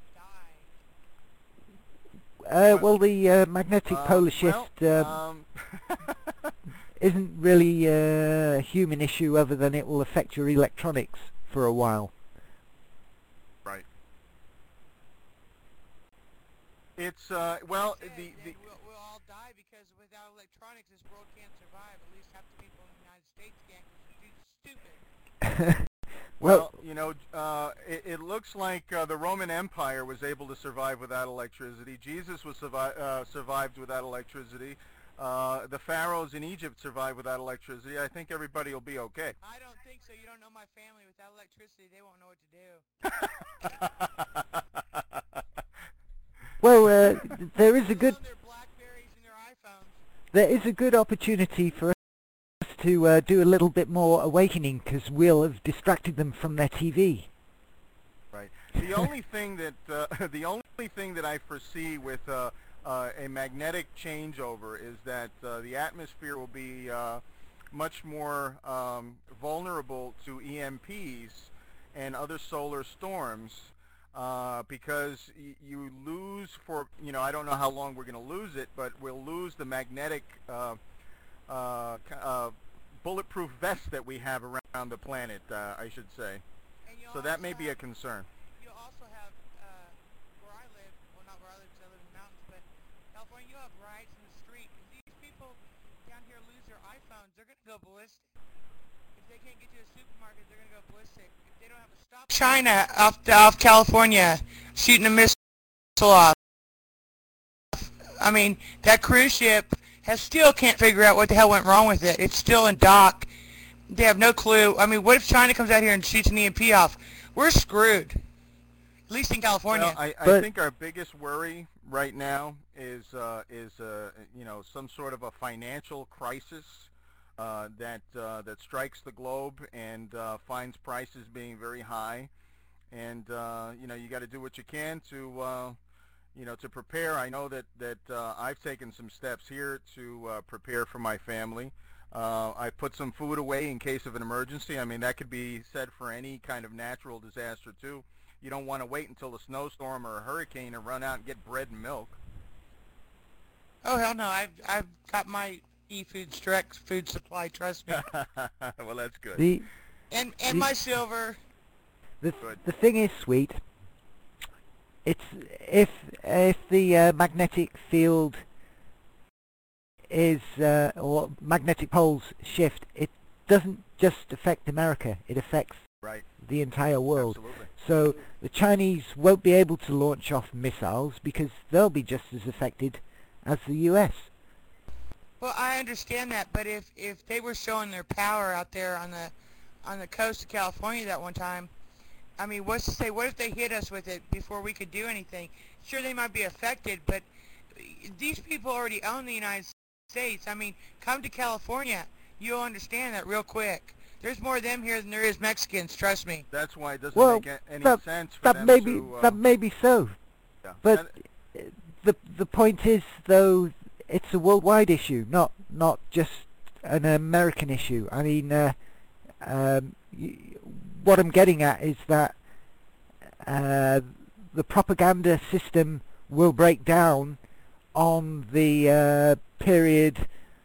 to just die. Uh, well, the uh, magnetic Uh, polar well, shift um, um, isn't really uh, a human issue, other than it will affect your electronics for a while. right. It's uh well Said the that the we'll, we'll all die because without electronics, this world can't survive. At least half the people in the United States can't. 'Cause we're too stupid. well, Well, you know uh it, it looks like uh, the Roman Empire was able to survive without electricity. Jesus was survi- uh, survived without electricity. Uh, the pharaohs in Egypt survived without electricity. I think everybody will be okay. I don't think so. You don't know my family. Without electricity, they won't know what to do. well, uh, there is a Let good alone their Blackberries and their iPhones. there is a good opportunity for us to uh, do a little bit more awakening, because we'll have distracted them from their T V. Right. The only thing that uh, the only thing that I foresee with uh, uh, a magnetic changeover is that uh, the atmosphere will be uh, much more um, vulnerable to E M Ps and other solar storms uh, because y you lose for you know I don't know how long we're going to lose it, but we'll lose the magnetic uh, uh, uh, bulletproof vest that we have around the planet, uh, I should say. And you'll So that may also be a have- concern. You'll also have, uh, where I live, well not where I live because I live in the mountains, but California, you'll have riots in the street. If these people down here lose their iPhones, they're going to go ballistic. If they can't get to a supermarket, they're going to go ballistic. If they don't have a stop... China, off, off California, shooting a missile off. I mean, that cruise ship has still can't figure out what the hell went wrong with it. It's still in dock. They have no clue. I mean, what if China comes out here and shoots an E M P off? We're screwed. At least in California. Well, I, I But- think our biggest worry right now is uh, is uh, you know, some sort of a financial crisis uh, that uh, that strikes the globe and uh, finds prices being very high, and uh, you know, you got to do what you can to uh, you know, to prepare. I know that that uh, I've taken some steps here to uh, prepare for my family. Uh, I put some food away in case of an emergency. I mean, that could be said for any kind of natural disaster too. You don't want to wait until a snowstorm or a hurricane and run out and get bread and milk. Oh hell no! I've I've got my eFoods direct food supply. Trust me. Well, that's good. The And and the, my silver. the Good. the thing is, Sweet. It's if if the uh, magnetic field is uh, or magnetic poles shift, it doesn't just affect America. It affects Right. the entire world. Absolutely. So the Chinese won't be able to launch off missiles because they'll be just as affected as the U S. Well, I understand that, but if if they were showing their power out there on the on the coast of California that one time, I mean, what's to say? What if they hit us with it before we could do anything? Sure, they might be affected, but these people already own the United States. I mean, come to California, you'll understand that real quick. There's more of them here than there is Mexicans. Trust me. That's why it doesn't Well, make a- any that, sense for that them may be to. Uh, that may be so, yeah. but And- uh, the the point is though, it's a worldwide issue, not not just an American issue. I mean, uh, um, y- what I'm getting at is that uh, the propaganda system will break down on the uh, period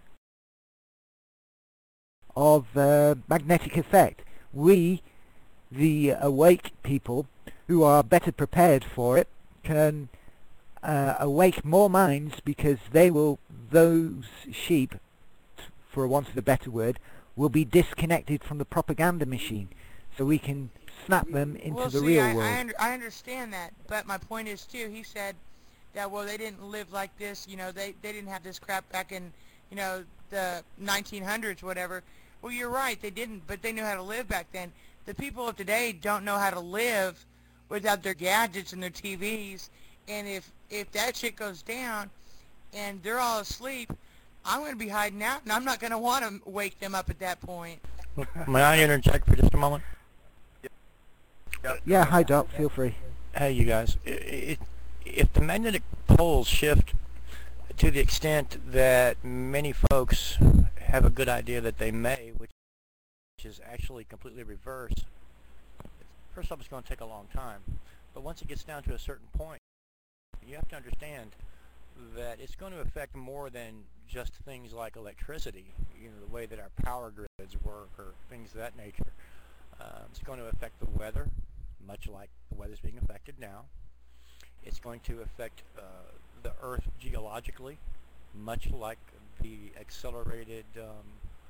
of uh, magnetic effect. We, the awake people, who are better prepared for it, can uh, awake more minds because they will, those sheep, for want of a better word, will be disconnected from the propaganda machine, so we can snap them into well, the see, real I, world. I, under, I understand that, but my point is too. He said that well, they didn't live like this. You know, they they didn't have this crap back in, you know, the nineteen hundreds, whatever. Well, you're right, they didn't, but they knew how to live back then. The people of today don't know how to live without their gadgets and their T Vs. And if if that shit goes down, and they're all asleep, I'm going to be hiding out, and I'm not going to want to wake them up at that point. May I interject for just a moment? Yep. Yeah, hi Doc, feel free. Hey, you guys. I i if the magnetic poles shift to the extent that many folks have a good idea that they may, which is actually completely reversed, first off, it's going to take a long time. But once it gets down to a certain point, you have to understand that it's going to affect more than just things like electricity, you know, the way that our power grids work or things of that nature. Um, it's going to affect the weather, much like the weather's being affected now. It's going to affect uh, the Earth geologically, much like the accelerated um,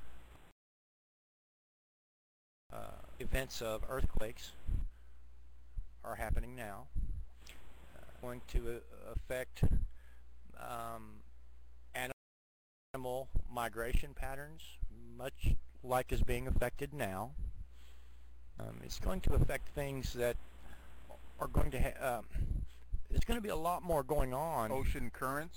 uh, events of earthquakes are happening now. Uh, going to uh, affect um, animal migration patterns, much like is being affected now. Um, it's going to affect things that are going to ha um, there's going to be a lot more going on. Ocean currents.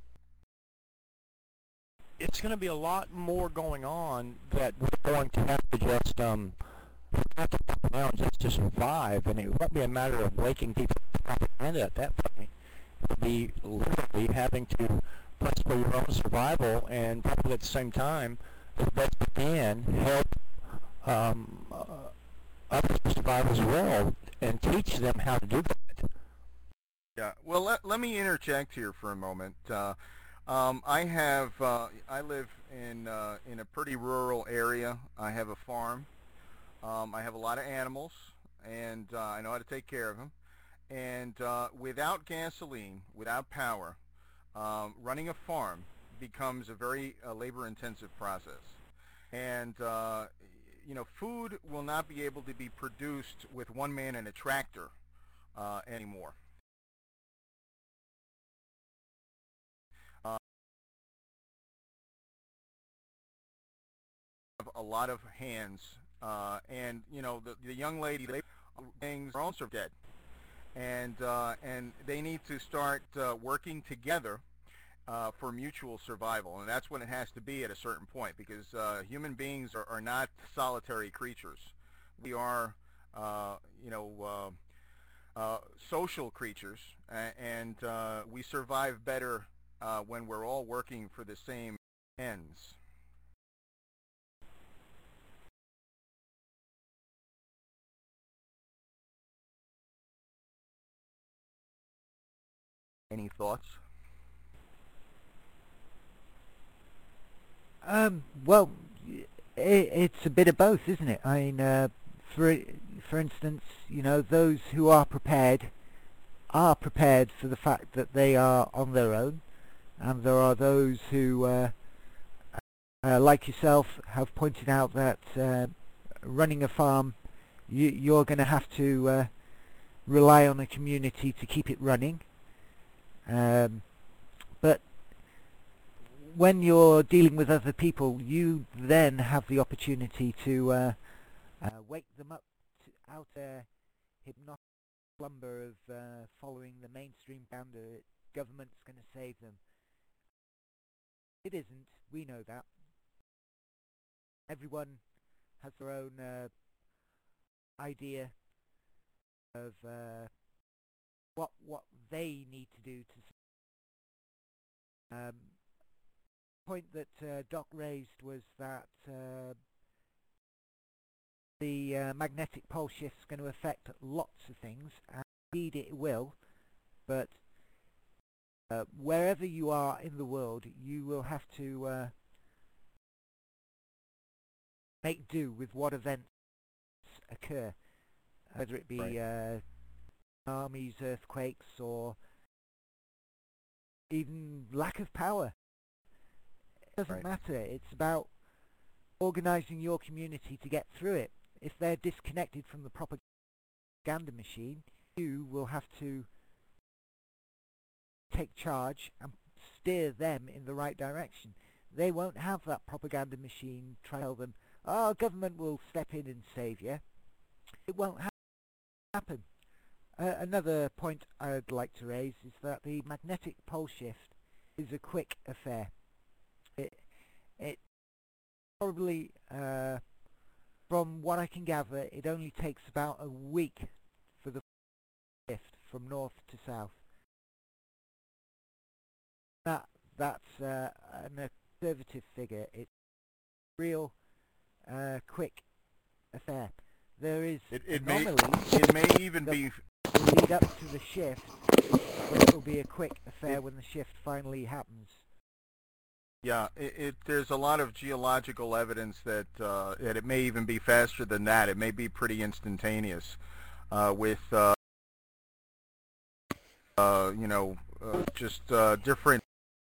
It's going to be a lot more going on that we're going to have to just um have to put around just to survive, and it won't be a matter of waking people to propaganda at that point. It'll be literally having to press for your own survival, and probably at the same time, as best you can, help um, uh, others to survive as well, and teach them how to do that. Yeah. Well, let let me interject here for a moment. Uh, um, I have uh, I live in uh, in a pretty rural area. I have a farm. Um, I have a lot of animals, and uh, I know how to take care of them. And uh, without gasoline, without power, um, running a farm becomes a very uh, labor-intensive process. And uh, you know, food will not be able to be produced with one man and a tractor uh, anymore. Uh, a lot of hands, uh, and you know, the, the young lady, they things are also dead. and uh, and they need to start uh, working together uh, for mutual survival, and that's when it has to be at a certain point, because uh, human beings are, are not solitary creatures. We are, uh, you know, uh, uh, social creatures, and uh, we survive better uh, when we're all working for the same ends. Any thoughts? Um, well, I it's a bit of both, isn't it? I mean, uh, for for instance, you know, those who are prepared are prepared for the fact that they are on their own, and there are those who, uh, uh, like yourself, have pointed out that uh, running a farm, you, you're going to have to uh, rely on a community to keep it running. Um, but when you're dealing with other people, you then have the opportunity to uh, uh, wake them up to, out their hypnotic slumber of uh, following the mainstream propaganda that government's going to save them. It isn't. We know that. Everyone has their own uh, idea of uh, what what they need to do to. Um, point that uh, Doc raised was that uh, the uh, magnetic pole shift is going to affect lots of things, and indeed it will, but uh, wherever you are in the world, you will have to uh, make do with what events occur, whether it be Right. uh, tsunamis, earthquakes, or even lack of power. It doesn't Right. matter. It's about organizing your community to get through it. If they're disconnected from the propaganda machine, you will have to take charge and steer them in the right direction. They won't have that propaganda machine try to tell them, oh, government will step in and save you. It won't ha happen. Uh, another point I'd like to raise is that the magnetic pole shift is a quick affair. It, it probably, uh, from what I can gather, it only takes about a week for the shift from north to south. That that's uh, an conservative figure. It's a real uh, quick affair. There is It, it may anomalies it may even that be lead up to the shift, but it will be a quick affair when the shift finally happens. yeah. It, it there's a lot of geological evidence that uh, that it may even be faster than that. It may be pretty instantaneous, uh, with uh, uh, you know uh, just uh, different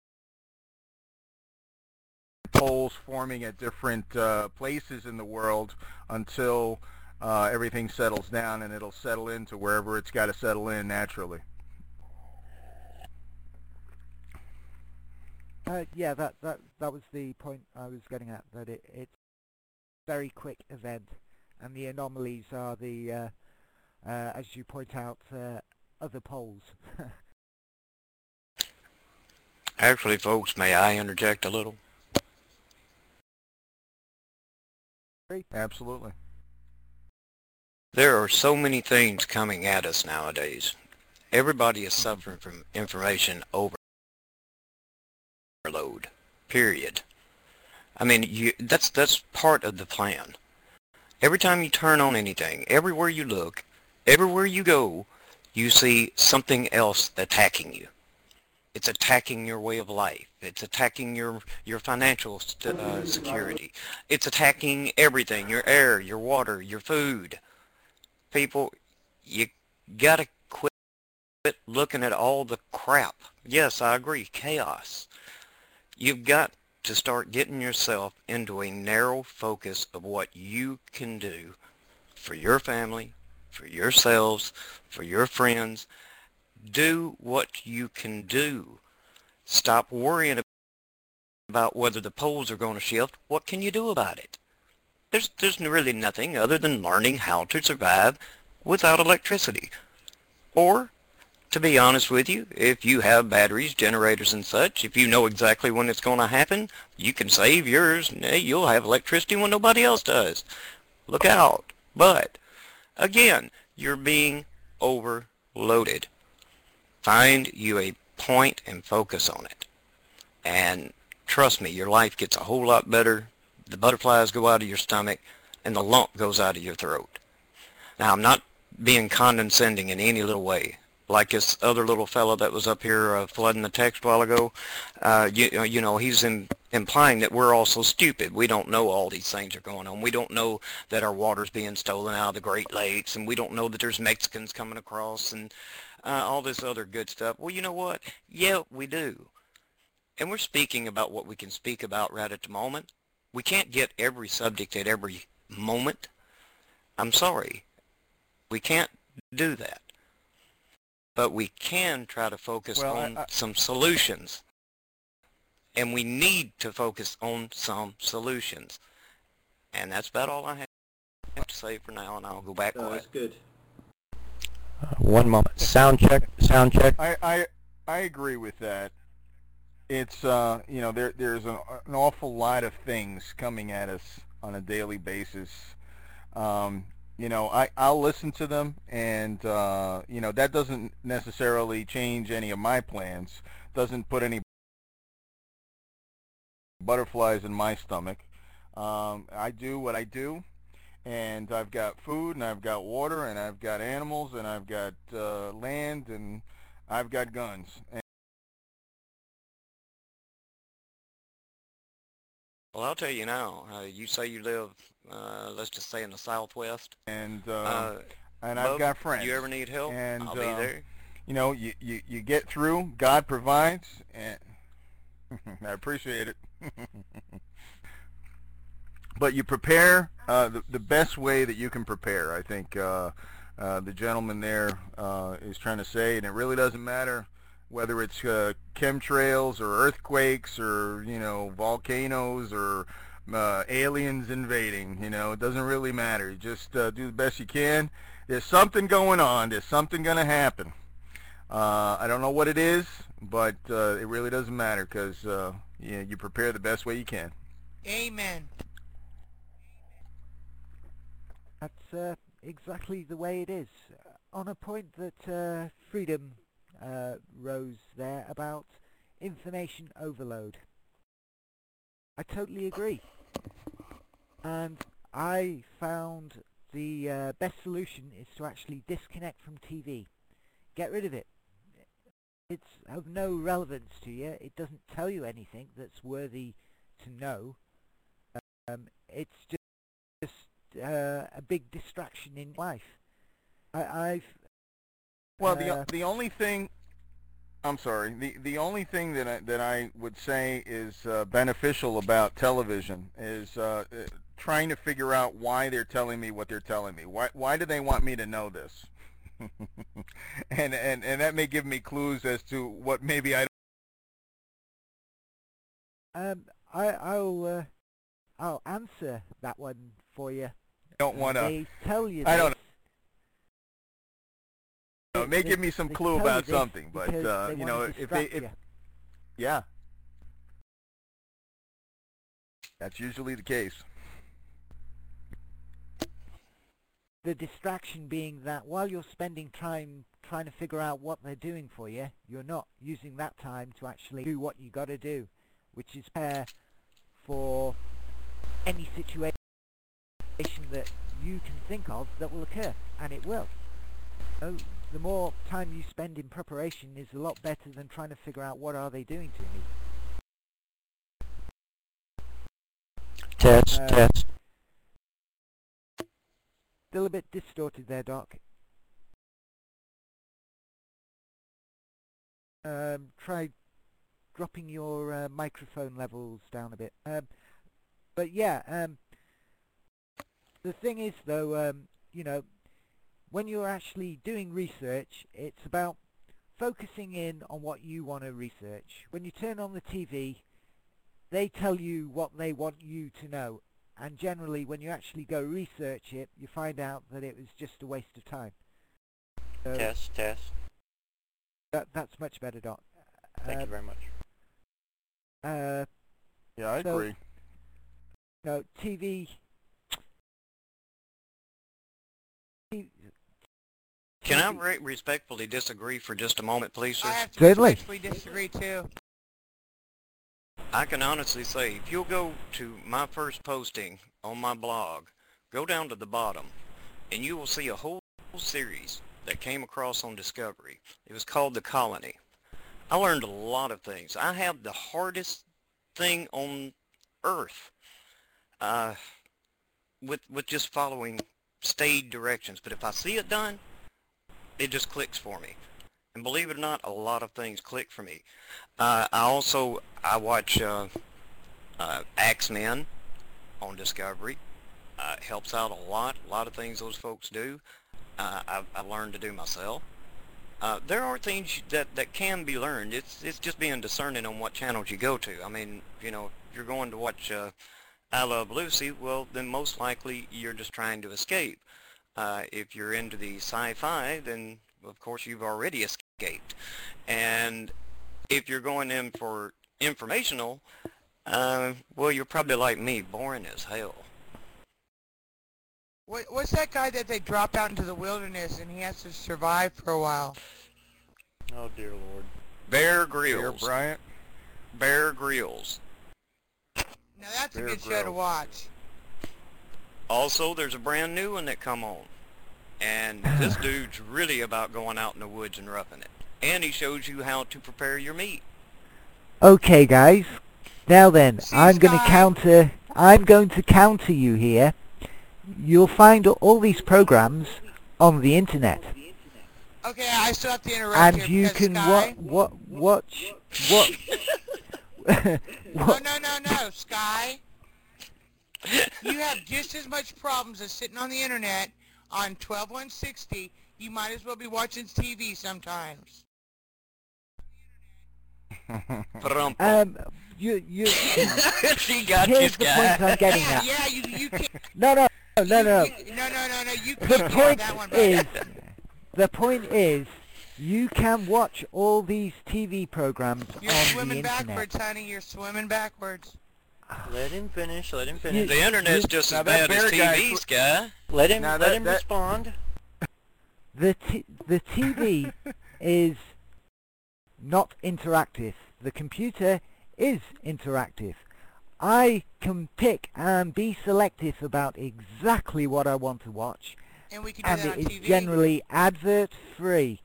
poles forming at different uh, places in the world until uh, everything settles down, and it'll settle into wherever it's got to settle in naturally. Uh, yeah, that, that that was the point I was getting at, that it, it's a very quick event, and the anomalies are the, uh, uh, as you point out, uh, other poles. Actually, folks, may I interject a little? Absolutely. There are so many things coming at us nowadays. Everybody is suffering from information overload, period. I mean, you, that's, that's part of the plan. Every time you turn on anything, everywhere you look, everywhere you go, you see something else attacking you. It's attacking your way of life. It's attacking your, your financial st uh, security. It's attacking everything, your air, your water, your food. People, you gotta quit looking at all the crap. Yes, I agree, chaos. You've got to start getting yourself into a narrow focus of what you can do for your family, for yourselves, for your friends. Do what you can do. Stop worrying about whether the poles are going to shift. What can you do about it? There's, there's really nothing other than learning how to survive without electricity. Or, to be honest with you, if you have batteries, generators and such, if you know exactly when it's going to happen, you can save yours. Hey, you'll have electricity when nobody else does. Look out. But, again, you're being overloaded. Find you a point and focus on it. And trust me, your life gets a whole lot better. The butterflies go out of your stomach and the lump goes out of your throat. Now, I'm not being condescending in any little way. Like this other little fellow that was up here uh, flooding the text a while ago, uh, you, you know, he's in, implying that we're all so stupid. We don't know all these things are going on. We don't know that our water's being stolen out of the Great Lakes, and we don't know that there's Mexicans coming across and uh, all this other good stuff. Well, you know what? Yeah, we do. And we're speaking about what we can speak about right at the moment. We can't get every subject at every moment. I'm sorry. We can't do that. But we can try to focus well, on I, I, some solutions. And we need to focus on some solutions. And that's about all I have to say for now, and I'll go back No, quiet. that's good. Uh, one moment. Sound check. Sound check. I, I, I agree with that. It's, uh, you know, there, there's an, an awful lot of things coming at us on a daily basis. Um, you know, I, I'll listen to them, and, uh, you know, that doesn't necessarily change any of my plans, doesn't put any butterflies in my stomach. Um, I do what I do, and I've got food, and I've got water, and I've got animals, and I've got uh, land, and I've got guns. And well, I'll tell you now, uh, you say you live, uh, let's just say in the Southwest. And, uh, uh, and Bub, I've got friends. you ever need help, and, I'll be uh, there. You know, you, you, you get through, God provides, and I appreciate it. But you prepare uh, the, the best way that you can prepare. I think uh, uh, the gentleman there uh, is trying to say, and it really doesn't matter whether it's uh, chemtrails or earthquakes or, you know, volcanoes or uh, aliens invading. You know, it doesn't really matter. You just uh, do the best you can. There's something going on. There's something going to happen. Uh, I don't know what it is, but uh, it really doesn't matter because uh, you, you prepare the best way you can. Amen. That's uh, exactly the way it is. On a point that uh, Freedom uh, rose there about information overload. I totally agree. And I found the uh, best solution is to actually disconnect from T V. Get rid of it. It's of no relevance to you. It doesn't tell you anything that's worthy to know. Um, it's just, just uh, a big distraction in life. I, I've Well, uh, the the only thing, I'm sorry, the the only thing that I, that I would say is uh, beneficial about television is uh, uh, trying to figure out why they're telling me what they're telling me. Why why do they want me to know this? and and and that may give me clues as to what maybe I. Um, I I'll uh, I'll answer that one for you. Don't want to. They tell you. I this. don't know. It may They- give me some they clue tell you about this something, but because uh, they you wanna know, if they distract if you. yeah, that's usually the case. The distraction being that while you're spending time trying to figure out what they're doing for you, you're not using that time to actually do what you got to do, which is prepare for any situation that you can think of that will occur, and it will. So the more time you spend in preparation is a lot better than trying to figure out what are they doing to me. Test, Uh, test. Still a bit distorted there, Doc. Um, try dropping your uh, microphone levels down a bit. Um, but yeah, um, the thing is though, um, you know, when you're actually doing research, it's about focusing in on what you want to research. When you turn on the T V, they tell you what they want you to know. And generally, when you actually go research it, you find out that it was just a waste of time. So Test, test. that that's much better, Doc. Thank Uh, you very much. Uh, Yeah, I So- agree. no, T V. Can I re- respectfully disagree for just a moment, please, sir? I have to Certainly. respectfully disagree too. I can honestly say, if you'll go to my first posting on my blog, go down to the bottom, and you will see a whole series that came across on Discovery. It was called The Colony. I learned a lot of things. I have the hardest thing on earth uh, with, with just following staid directions. But if I see it done, it just clicks for me. And believe it or not, a lot of things click for me. Uh, I also, I watch uh, uh, Axemen on Discovery. Uh, it helps out a lot. A lot of things those folks do, uh, I've, I've learned to do myself. Uh, there are things that, that can be learned. It's it's just being discerning on what channels you go to. I mean, you know, if you're going to watch uh, I Love Lucy, well, then most likely you're just trying to escape. Uh, if you're into the sci-fi, then of course you've already escaped. And if you're going in for informational, uh, well, you're probably like me, boring as hell. What, what's that guy that they drop out into the wilderness and he has to survive for a while? Oh, dear Lord. Bear Bear Grylls. Bryant. Bear Grylls. Now that's Bear a good show to Grylls. watch. Also, there's a brand new one that come on. And this dude's really about going out in the woods and roughing it. And he shows you how to prepare your meat. Okay, guys. Now then, See, I'm going to Sky? counter. I'm going to counter you here. You'll find all these programs on the internet, Okay, I still have to interrupt and here you because can Sky... wa- wa- watch what. No, what no, no, no, Sky. You have just as much problems as sitting on the internet on twelve one sixty. You might as well be watching T V sometimes. Prumpo. um, you you. She got you, Here's the point Sky. I'm getting Yeah, at. yeah, you, you can't... No, no, no, no, no. You, no, no, no, no, you The can't point that one, is, buddy. the point is, you can watch all these T V programs You're on the swimming internet. backwards, honey. You're swimming backwards. Let him finish, let him finish. The internet's just Now as that bad as bear T guy- V, Sky. Let him, Now let that- him that- respond. The t- the T V is not interactive. The computer is interactive. I can pick and be selective about exactly what I want to watch, And we can do and that it on is T V. generally advert free.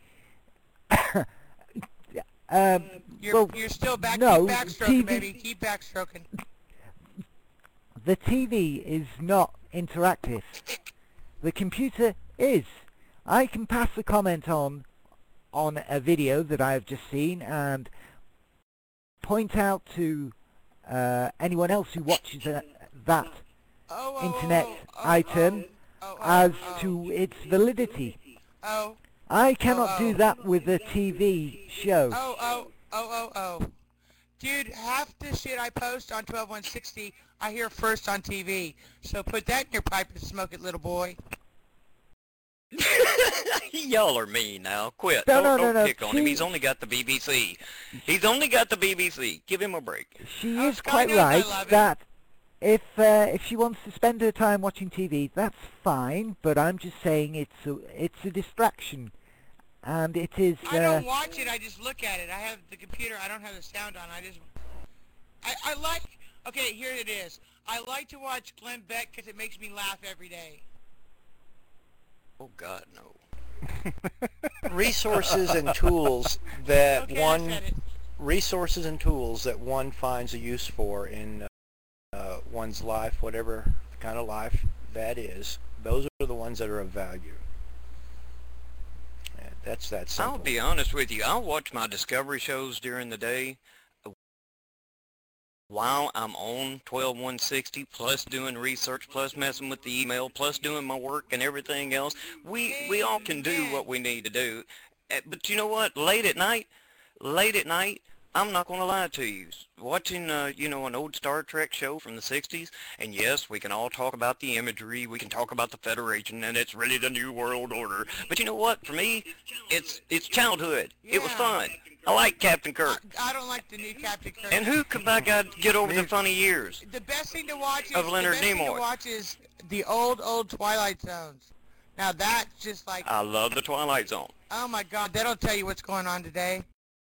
um, You're, well, you're still back. no, keep backstroking, T V baby. Keep backstroking. the T V is not interactive. The computer is. I can pass a comment on on a video that I've just seen and point out to uh, anyone else who watches uh, that Oh, oh, internet oh, oh, item oh, oh, as oh, to its validity. Oh, I cannot oh, do oh. that with a T V show. oh, oh, oh, oh, oh. Dude, half the shit I post on twelve one sixty, I hear first on T V. So put that in your pipe and smoke it, little boy. Y'all are mean now. Quit. No, don't no, no, don't no. pick on him. She- He's only got the B B C. He's only got the B B C. Give him a break. She Oh, is Sky quite knows I right love him. that if uh, if she wants to spend her time watching T V, that's fine. But I'm just saying it's a, it's a distraction, and it is. I Uh, don't watch it, I just look at it. I have the computer, I don't have the sound on, I just... I, I like... Okay, here it is. I like to watch Glenn Beck because it makes me laugh every day. Oh God, no. Resources and tools that Okay, I one said it. resources and tools that one finds a use for in uh, one's life, whatever kind of life that is. Those are the ones that are of value. And that's that simple. I'll be honest with you. I'll watch my Discovery shows during the day while I'm on twelve one sixty, plus doing research, plus messing with the email, plus doing my work and everything else. We we all can do what we need to do. Eh, But you know what? Late at night, late at night, I'm not going to lie to you. Watching, uh, you know, an old Star Trek show from the sixties, and yes, we can all talk about the imagery, we can talk about the Federation, and it's really the New World Order. But you know what? For me, it's it's childhood. It was Yeah. fun. I like Captain I, Kirk. I don't like the new Captain Kirk. And who could, by God, get over the funny years The best thing to watch is of Leonard the best thing to Nimoy? watch is the old old Twilight Zones. Now that's just like, I love the Twilight Zone. oh my God, that'll tell you what's going on today.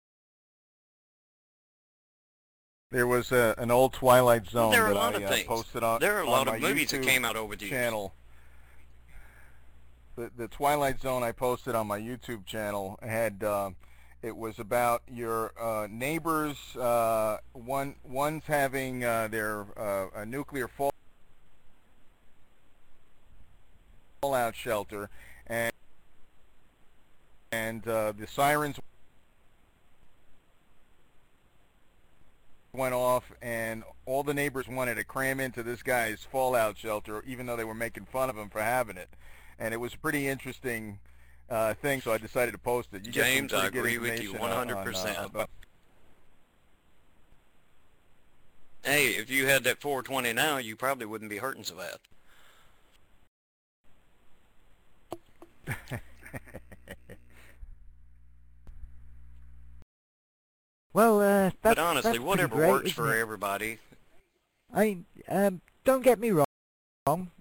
There was a, an old Twilight Zone There are a that lot I of uh, things. posted on There are a on lot my of movies that YouTube came out over the years. channel. The, the Twilight Zone I posted on my YouTube channel had uh, it was about your uh, neighbors. Uh, one one's having uh, their uh, a nuclear fall. fallout shelter, and and uh, the sirens went off, and all the neighbors wanted to cram into this guy's fallout shelter, even though they were making fun of him for having it. And it was a pretty interesting uh, thing, so I decided to post it. You get some James, pretty I good agree with you information one on- hundred on, uh, percent. about- Hey, if you had that four twenty now, you probably wouldn't be hurting so bad. Well, uh, that's, But honestly, that's pretty whatever great, works isn't for it? everybody. I mean, um, don't get me wrong.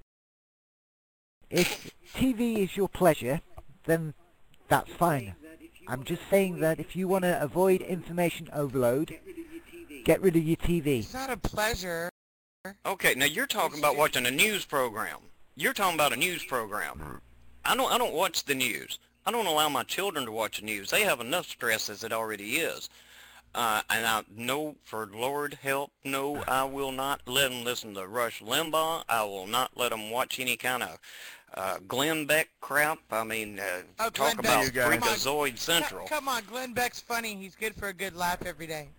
If T V is your pleasure, then that's fine. I'm just saying that if you want to avoid information overload, get rid of your T V. It's not a pleasure. Okay, now you're talking about watching a news program. You're talking about a news program. I don't. I don't watch the news. I don't allow my children to watch the news. They have enough stress as it already is. Uh, and I know, for Lord help, no, I will not let them listen to Rush Limbaugh. I will not let them watch any kind of uh, Glenn Beck crap. I mean, uh, Oh, talk Glenn about Beck. Come on. Freakazoid Central. Co- Come on, Glenn Beck's funny. He's good for a good laugh every day.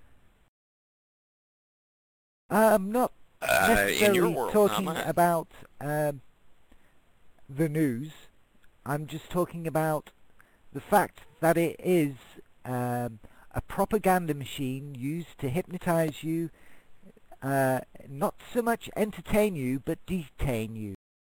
I'm not Uh, necessarily in your world, talking not mine. about um, the news. I'm just talking about the fact that it is um, a propaganda machine used to hypnotize you, uh, not so much entertain you, but detain you.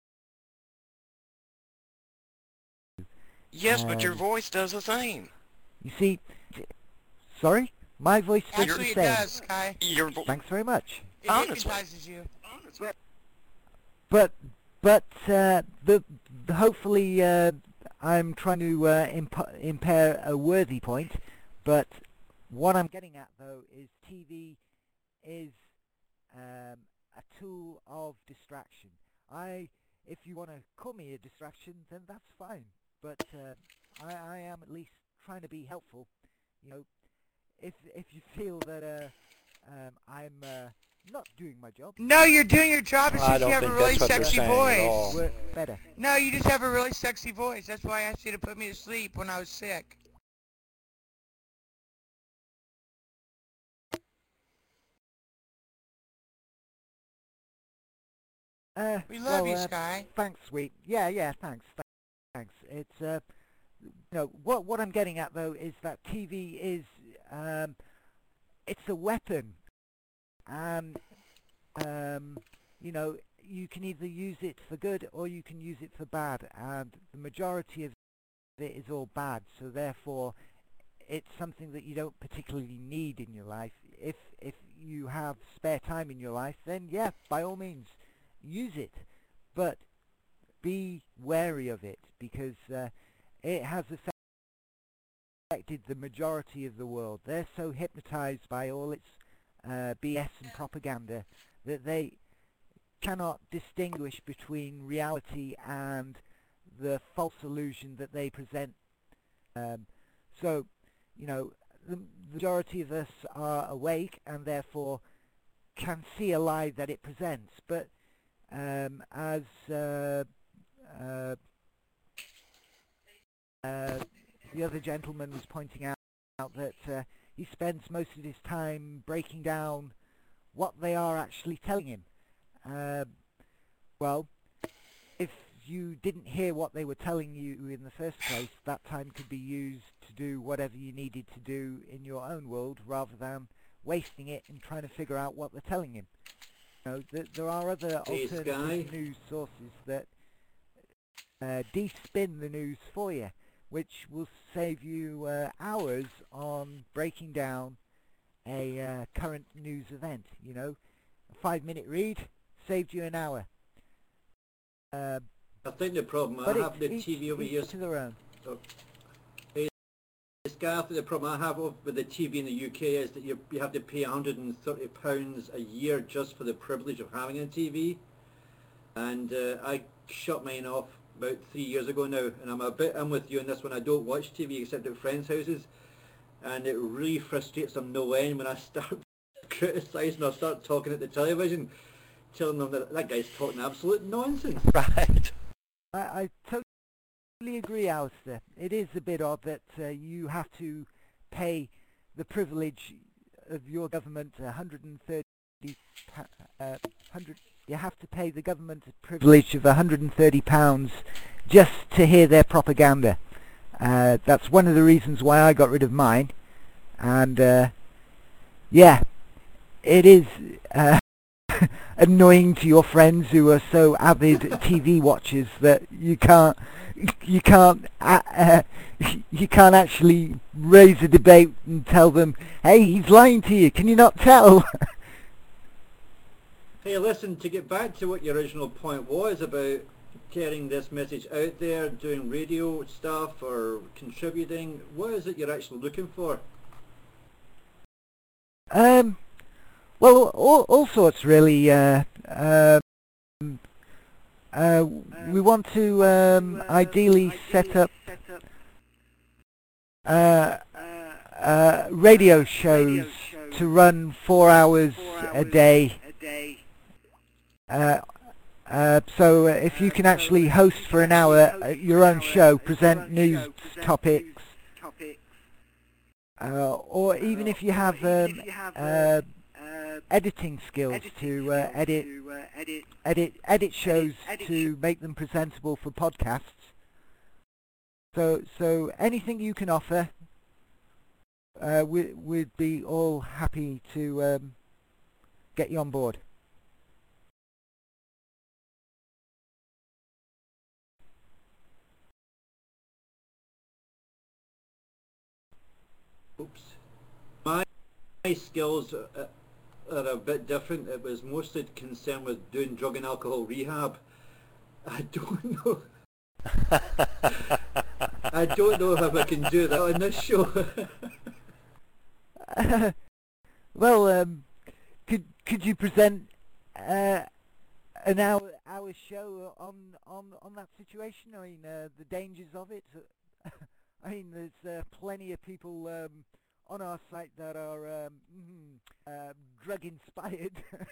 Yes, but your Um, voice does the same. You see, sorry, my voice does Actually, the it same. does, Sky. Your vo- Thanks very much. It Honestly. hypnotizes you. But but uh, the, the hopefully uh, I'm trying to uh, imp- impair a worthy point. But what I'm getting at though is T V is um, a tool of distraction. I if you want to call me a distraction, then that's fine. But uh, I, I am at least trying to be helpful. You know, if if you feel that uh, um, I'm uh, not doing my job, No, you're doing your job. It's I just you don't have a think really that's what they're sexy saying at voice. all. work better. No, you just have a really sexy voice. That's why I asked you to put me to sleep when I was sick. Uh, We love well, you, uh, Sky. Thanks, sweet. Yeah, yeah, thanks, th- thanks. It's, uh, you know, what, what I'm getting at, though, is that T V is, um, it's a weapon. And, um, you know, you can either use it for good or you can use it for bad. And the majority of it is all bad, so therefore it's something that you don't particularly need in your life. If, if you have spare time in your life, then yeah, by all means, use it, but be wary of it, because uh, it has affected the majority of the world. They're so hypnotized by all its uh, B S and propaganda that they cannot distinguish between reality and the false illusion that they present. Um, so, you know, the majority of us are awake and therefore can see a lie that it presents, but Um, as uh, uh, uh, the other gentleman was pointing out, out that uh, he spends most of his time breaking down what they are actually telling him. Uh, well, if you didn't hear what they were telling you in the first place, that time could be used to do whatever you needed to do in your own world, rather than wasting it and trying to figure out what they're telling him. You know, th there are other Hey, alternative Sky. news sources that uh, de-spin the news for you, which will save you uh, hours on breaking down a uh, current news event. You know, a five-minute read saved you an hour. Uh, I think the problem I but have it's the each, T V over each here. to their own. Oh. Hey, Sky, I think the problem I have with the T V in the U K is that you you have to pay one hundred and thirty pounds a year just for the privilege of having a T V, and uh, I shut mine off about three years ago now, and I'm a bit in with you on this one. I don't watch T V except at friends' houses, and it really frustrates them no end when I start criticising or start talking at the television, telling them that that guy's talking absolute nonsense. Right. I, I totally agree, Alistair. It is a bit odd that uh, you have to pay the privilege of your government one hundred thirty pa- uh, one hundred. You have to pay the government a privilege of one hundred thirty pounds just to hear their propaganda. Uh, that's one of the reasons why I got rid of mine. And uh, yeah, it is uh, annoying to your friends who are so avid T V watchers that you can't you can't uh, uh, you can't actually raise a debate and tell them, hey, he's lying to you, can you not tell? Hey, listen, to get back to what your original point was about getting this message out there, doing radio stuff or contributing, what is it you're actually looking for? Um, well, all, all sorts really. Uh, um, uh, we want to um, ideally set up uh, uh, radio shows to run four hours a day. Uh, uh, so uh, if you can actually host for an hour uh, your own show, present news topics, uh, or even if you have um, uh, editing skills to uh, edit, edit, edit shows to make them presentable for podcasts. So, so anything you can offer, uh, we, we'd be all happy to um, get you on board. Oops. My, my skills are, are a bit different. It was mostly concerned with doing drug and alcohol rehab. I don't know. I don't know if I can do that on this show. uh, well, um, could could you present uh, an hour hour show on on on that situation? I mean, uh, the dangers of it. I mean, there's uh, plenty of people um, on our site that are um, mm, uh, drug-inspired.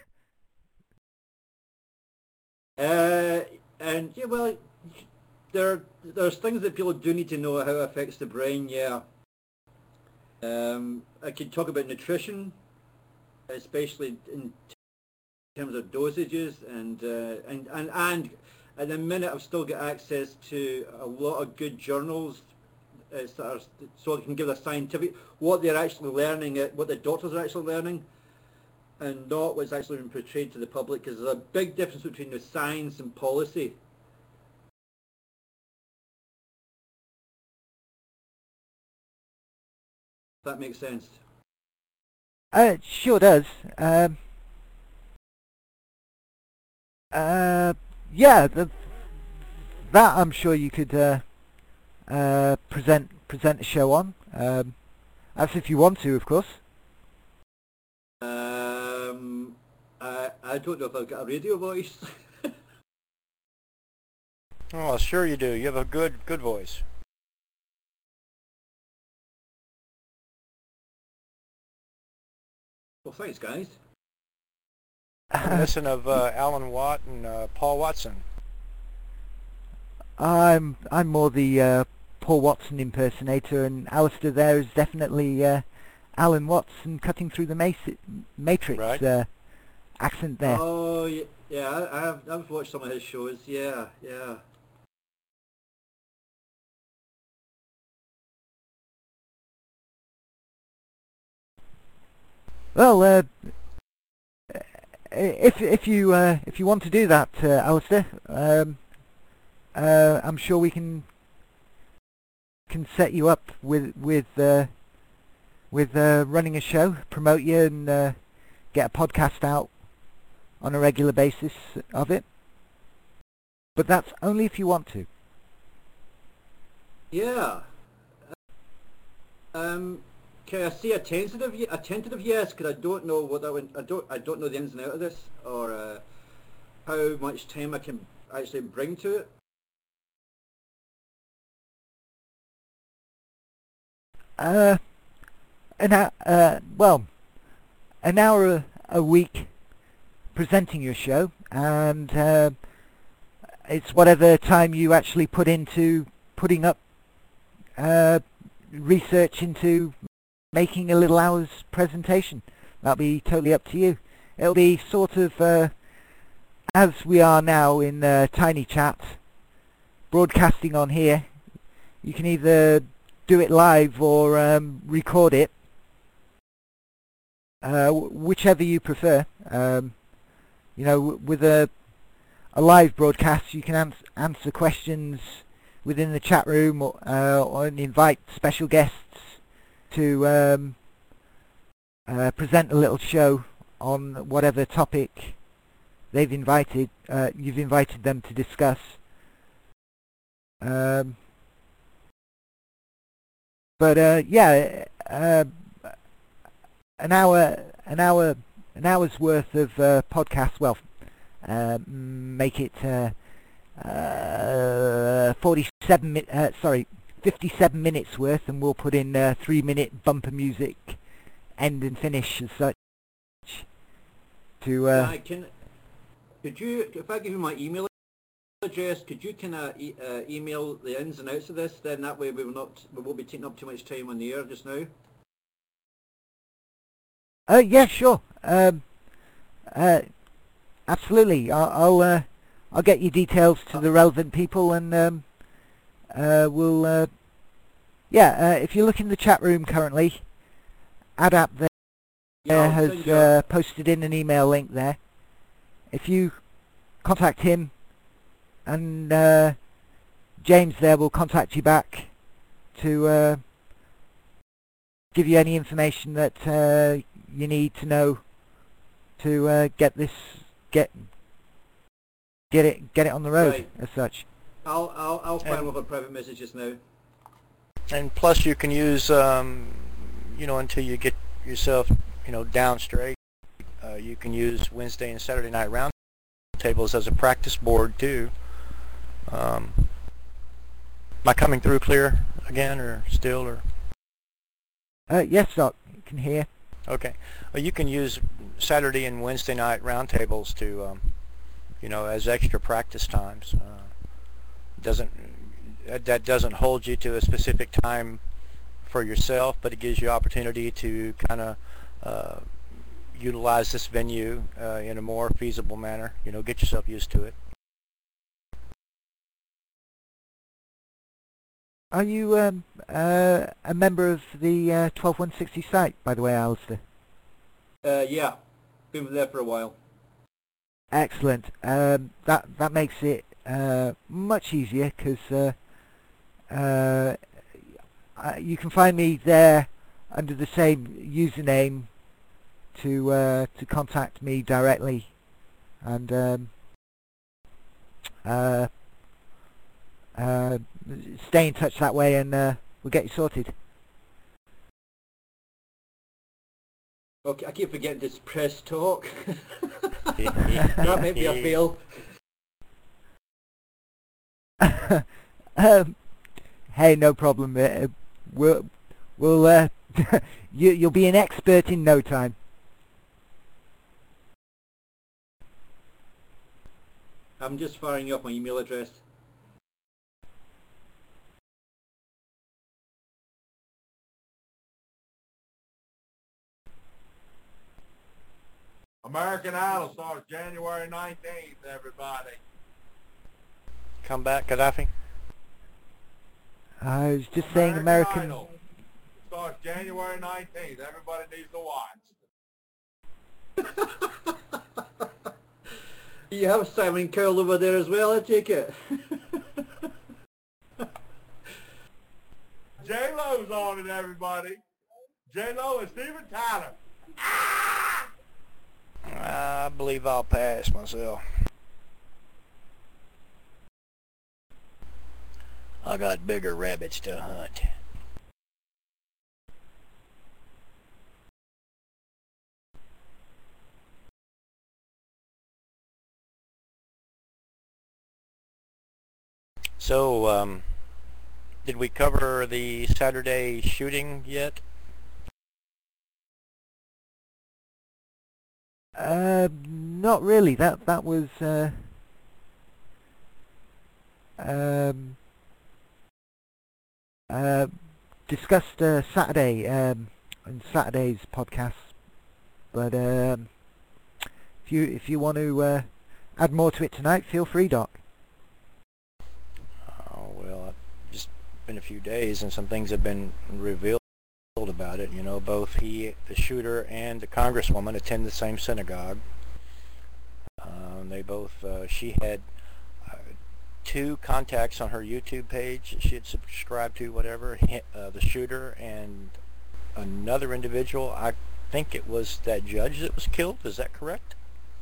uh, and yeah, well, there there's things that people do need to know how it affects the brain. Yeah. Um, I could talk about nutrition, especially in terms of dosages, and uh, and and and at the minute I've still got access to a lot of good journals. Uh, so, so I can give a scientific, what they're actually learning, uh, what the doctors are actually learning, and not what's actually been portrayed to the public, because there's a big difference between the science and policy. If that makes sense. Uh, it sure does. Um, uh, yeah, the, that I'm sure you could uh, uh, present present a show on. Um, that's if you want to, of course. Um, I I don't know if I've got a radio voice. Oh, sure you do. You have a good good voice. Well, thanks, guys. Listen of uh, Alan Watt and uh, Paul Watson. I'm I'm more the uh, Paul Watson impersonator, and Alistair there is definitely uh, Alan Watson cutting through the maci- Matrix Right. uh, accent there. Oh, yeah, yeah I, I've, I've watched some of his shows, yeah, yeah. Well, uh, if if you uh, if you want to do that, uh, Alistair, um, uh, I'm sure we can can set you up with with uh, with uh, running a show, promote you, and uh, get a podcast out on a regular basis of it. But that's only if you want to. Yeah. Um, can I say a tentative, ye- a tentative yes? Because I don't know what that would, I don't, I don't know the ins and outs of this, or uh, how much time I can actually bring to it. Uh, an hou- uh, well, an hour a, a week presenting your show, and uh, it's whatever time you actually put into putting up uh, research into making a little hour's presentation. That'll be totally up to you. It'll be sort of uh, as we are now in uh, Tiny Chat, broadcasting on here. You can either do it live or um, record it, uh, w- whichever you prefer. Um, you know, w- with a a live broadcast, you can ans- answer questions within the chat room, or, uh, or invite special guests to um, uh, present a little show on whatever topic they've invited. Uh, you've invited them to discuss. Um, but uh, yeah, uh, an hour, an hour, an hour's worth of uh, podcast. Well, uh, make it. Uh, Uh, forty-seven mi- uh, sorry, fifty-seven minutes worth, and we'll put in uh, three-minute bumper music, end and finish as such. To uh, I can, could you, if I give you my email address, could you kind of e- uh, email the ins and outs of this? Then that way we will not, we won't be taking up too much time on the air just now. uh, yeah, sure. Um, uh, absolutely. I'll. I'll uh, I'll get you details to the relevant people, and um, uh, we'll, uh, yeah, uh, if you look in the chat room currently, Adap there Yeah, has thank you. uh, posted in an email link there. If you contact him, and uh, James there will contact you back to uh, give you any information that uh, you need to know to uh, get this, get Get it, get it on the road, Right. as such. I'll, I'll, I'll find And- with a private message just now. And plus, you can use, um, you know, until you get yourself, you know, down straight. Uh, you can use Wednesday and Saturday night round tables as a practice board too. Um, am I coming through clear again, or still, or? Uh, yes, Doc, you can hear. Okay. Well, you can use Saturday and Wednesday night roundtables to, um, you know, as extra practice times. Uh, doesn't that that doesn't hold you to a specific time for yourself, but it gives you opportunity to kind of uh, utilize this venue uh, in a more feasible manner. You know, get yourself used to it. Are you um, uh, a member of the uh, twelve one sixty site, by the way, Alistair? Uh, yeah, been there for a while. Excellent. Um, that that makes it uh, much easier, because uh, uh, uh, you can find me there under the same username to uh, to contact me directly, and um, uh, uh, stay in touch that way, and uh, we'll get you sorted. Okay, I keep forgetting to press talk. That might be a fail. um, hey, no problem. Uh, we'll, we'll, uh, you, you'll be an expert in no time. I'm just firing you off my email address. American Idol starts January nineteenth, everybody. Come back, Gaddafi. I was just saying American... Idol starts January nineteenth. Everybody needs to watch. You have Simon Cowell over there as well, I take it. J-Lo's on it, everybody. J-Lo and Steven Tyler. I believe I'll pass myself. I got bigger rabbits to hunt. So, um, did we cover the Saturday shooting yet? Uh, not really. That that was uh, um, uh, discussed uh, Saturday um, in Saturday's podcast. But um, if you if you want to uh, add more to it tonight, feel free, Doc. Oh well, it's just been a few days, and some things have been revealed about it. You know, both he, the shooter, and the congresswoman attend the same synagogue. Um, they both, uh, she had uh, two contacts on her YouTube page that she had subscribed to, whatever, uh, the shooter and another individual. I think it was that judge that was killed. Is that correct?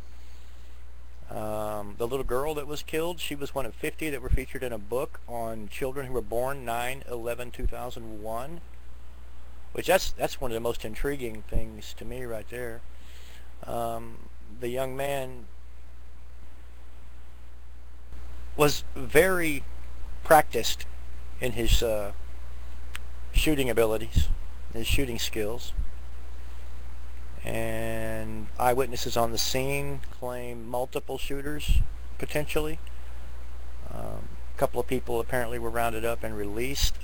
Um, the little girl that was killed, she was one of fifty that were featured in a book on children who were born nine eleven two thousand one. Which that's that's one of the most intriguing things to me right there. Um, the young man was very practiced in his uh, shooting abilities, his shooting skills, and eyewitnesses on the scene claim multiple shooters potentially. Um, a couple of people apparently were rounded up and released.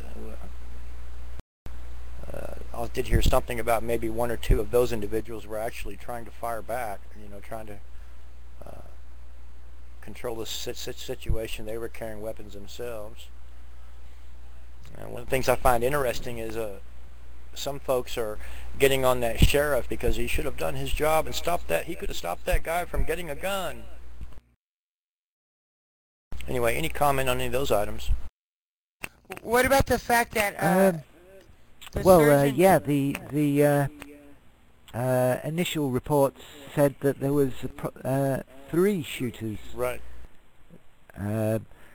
Uh, I did hear something about maybe one or two of those individuals were actually trying to fire back, you know, trying to uh, control the situation. They were carrying weapons themselves. And one of the things I find interesting is uh, some folks are getting on that sheriff because he should have done his job and stopped that. He could have stopped that guy from getting a gun. Anyway, any comment on any of those items? What about the fact that uh, Um, the well, uh, surgeon- yeah, the the uh, uh, initial reports said that there was a pro- uh, three shooters. Right. Uh,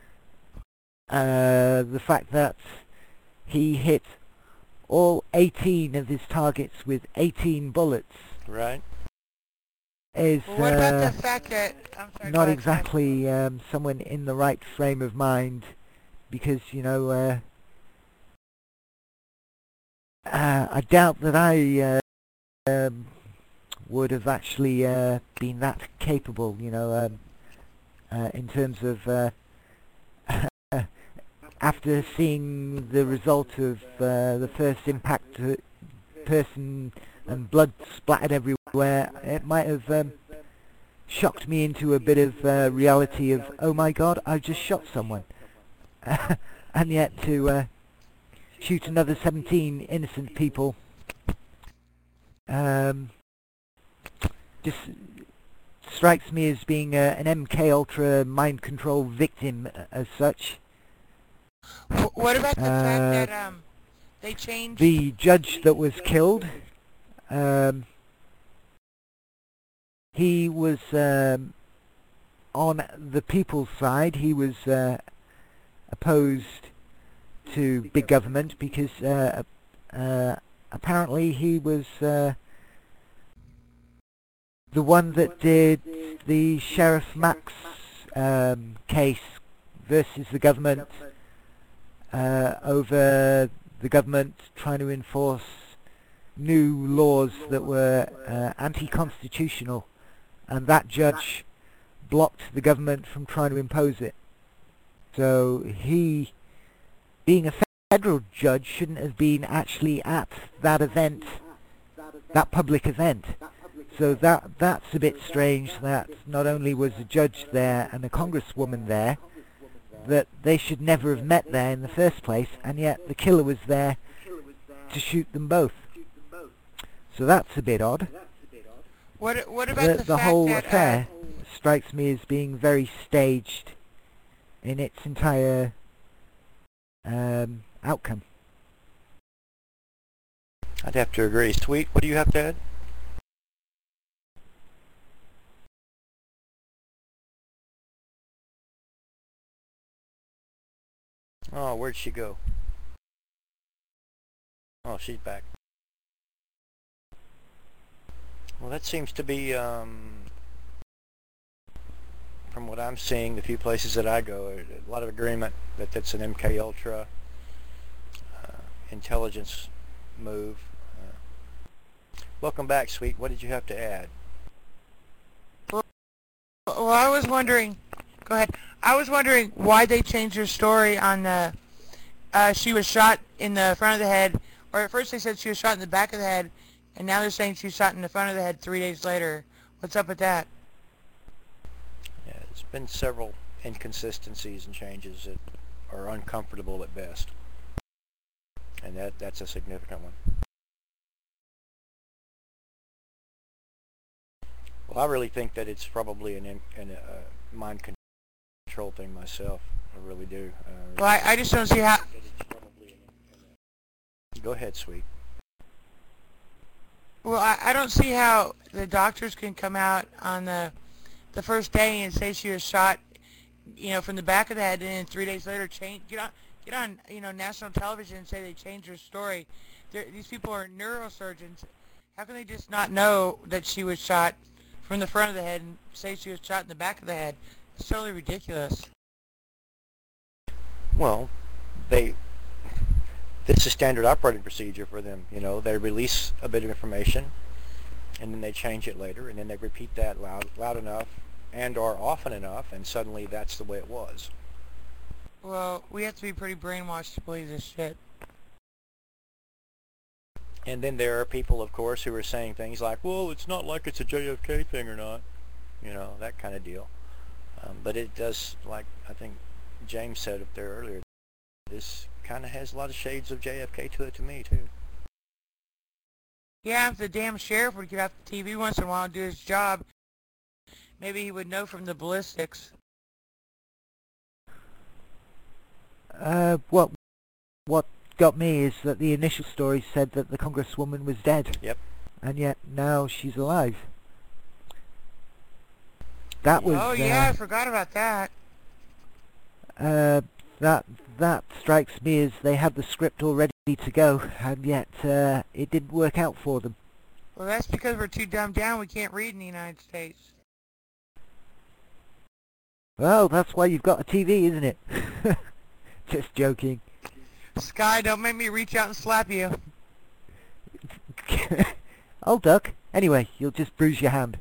uh, the fact that he hit all eighteen of his targets with eighteen bullets Right. is Well, what about uh, the fact that I'm sorry, go not ahead, Sam. exactly um, someone in the right frame of mind, because, you know, uh, uh, I doubt that I uh, um, would have actually uh, been that capable, you know, um, uh, in terms of uh, after seeing the result of uh, the first impact uh, person and blood splattered everywhere, it might have um, shocked me into a bit of uh, reality of, oh my god, I've just shot someone. And yet to uh, shoot another seventeen innocent people um, just strikes me as being uh, an M K Ultra mind control victim uh, as such. Wh- What about the fact Uh, that um they changed? The judge that was killed, um, he was um, on the people's side. He was uh, opposed to big government because uh, uh, apparently he was uh, the one that did the Sheriff Max um, case versus the government uh, over the government trying to enforce new laws that were uh, anti-constitutional, and that judge blocked the government from trying to impose it. So he, being a federal judge, shouldn't have been actually at that event, that public event. So that that's a bit strange, that not only was a judge there and a congresswoman there, that they should never have met there in the first place, and yet the killer was there to shoot them both. So that's a bit odd. What what about the, the, the fact whole that affair uh, strikes me as being very staged in its entire um, outcome. I'd have to agree. Sweet, what do you have to add? Oh, where'd she go? Oh, she's back. Well, that seems to be, um, from what I'm seeing, the few places that I go, a lot of agreement that that's an M K Ultra uh, intelligence move. Uh, welcome back, Sweet. What did you have to add? Well, well, I was wondering. Go ahead. I was wondering why they changed her story on the. Uh, she was shot in the front of the head, or at first they said she was shot in the back of the head, and now they're saying she was shot in the front of the head three days later. What's up with that? Yeah, there's been several inconsistencies and changes that are uncomfortable at best, and that that's a significant one. Well, I really think that it's probably an, an uh, mind control thing myself. I really do. Uh, Well, I, I just don't see how. Go ahead, Sweet. Well, I, I don't see how the doctors can come out on the the first day and say she was shot, you know, from the back of the head, and then three days later change get on get on you know national television and say they changed her story. They're, these people are neurosurgeons. How can they just not know that she was shot from the front of the head and say she was shot in the back of the head? It's totally ridiculous. Well, they. This is standard operating procedure for them. You know, they release a bit of information, and then they change it later, and then they repeat that loud, loud enough, and or often enough, and suddenly that's the way it was. Well, we have to be pretty brainwashed to believe this shit. And then there are people, of course, who are saying things like, well, it's not like it's a J F K thing or not. You know, that kind of deal. Um, but it does, like I think James said up there earlier, this kind of has a lot of shades of J F K to it to me, too. Yeah, if the damn sheriff would get off the T V once in a while and do his job, maybe he would know from the ballistics. Uh, what what got me is that the initial story said that the congresswoman was dead. Yep. And yet now she's alive. That was. Oh uh, yeah, I forgot about that. Uh, that that strikes me as they had the script all ready to go, and yet uh, it didn't work out for them. Well, that's because we're too dumbed down. We can't read in the United States. Well, that's why you've got a T V, isn't it? Just joking. Sky, don't make me reach out and slap you. I'll duck. Anyway, you'll just bruise your hand.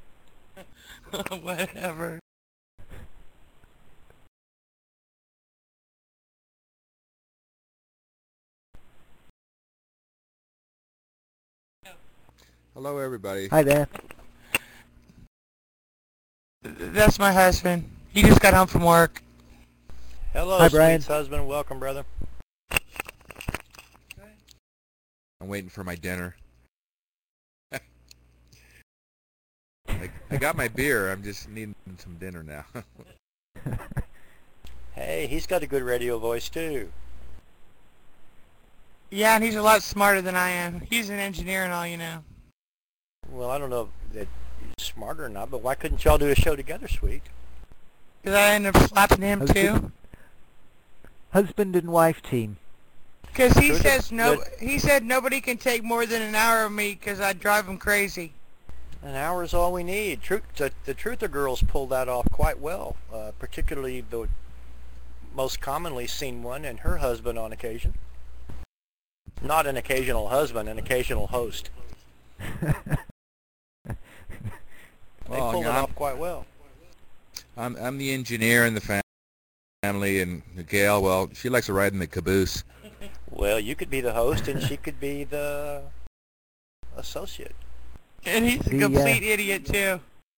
Whatever. Hello, everybody. Hi there. That's my husband. He just got home from work. Hello, Hi, Brian. Sweet's husband. Welcome, brother. I'm waiting for my dinner. I, I got my beer. I'm just needing some dinner now. Hey, he's got a good radio voice, too. Yeah, and he's a lot smarter than I am. He's an engineer and all, you know. Well, I don't know if that he's smarter or not, but why couldn't y'all do a show together, Sweet? Because I ended up slapping him, Husband, too. husband and wife team. Because he Good, says no. good. He said nobody can take more than an hour of me because I drive him crazy. An hour is all we need. Truth, the, the Truther girls pulled that off quite well, uh, particularly the most commonly seen one and her husband on occasion. Not an occasional husband, an occasional host. They Well, pulled you it know, off quite well. I'm I'm the engineer in the fam- family, and Gail, well, she likes to ride in the caboose. Well, you could be the host and she could be the associate. And he's a The, complete uh, idiot, too.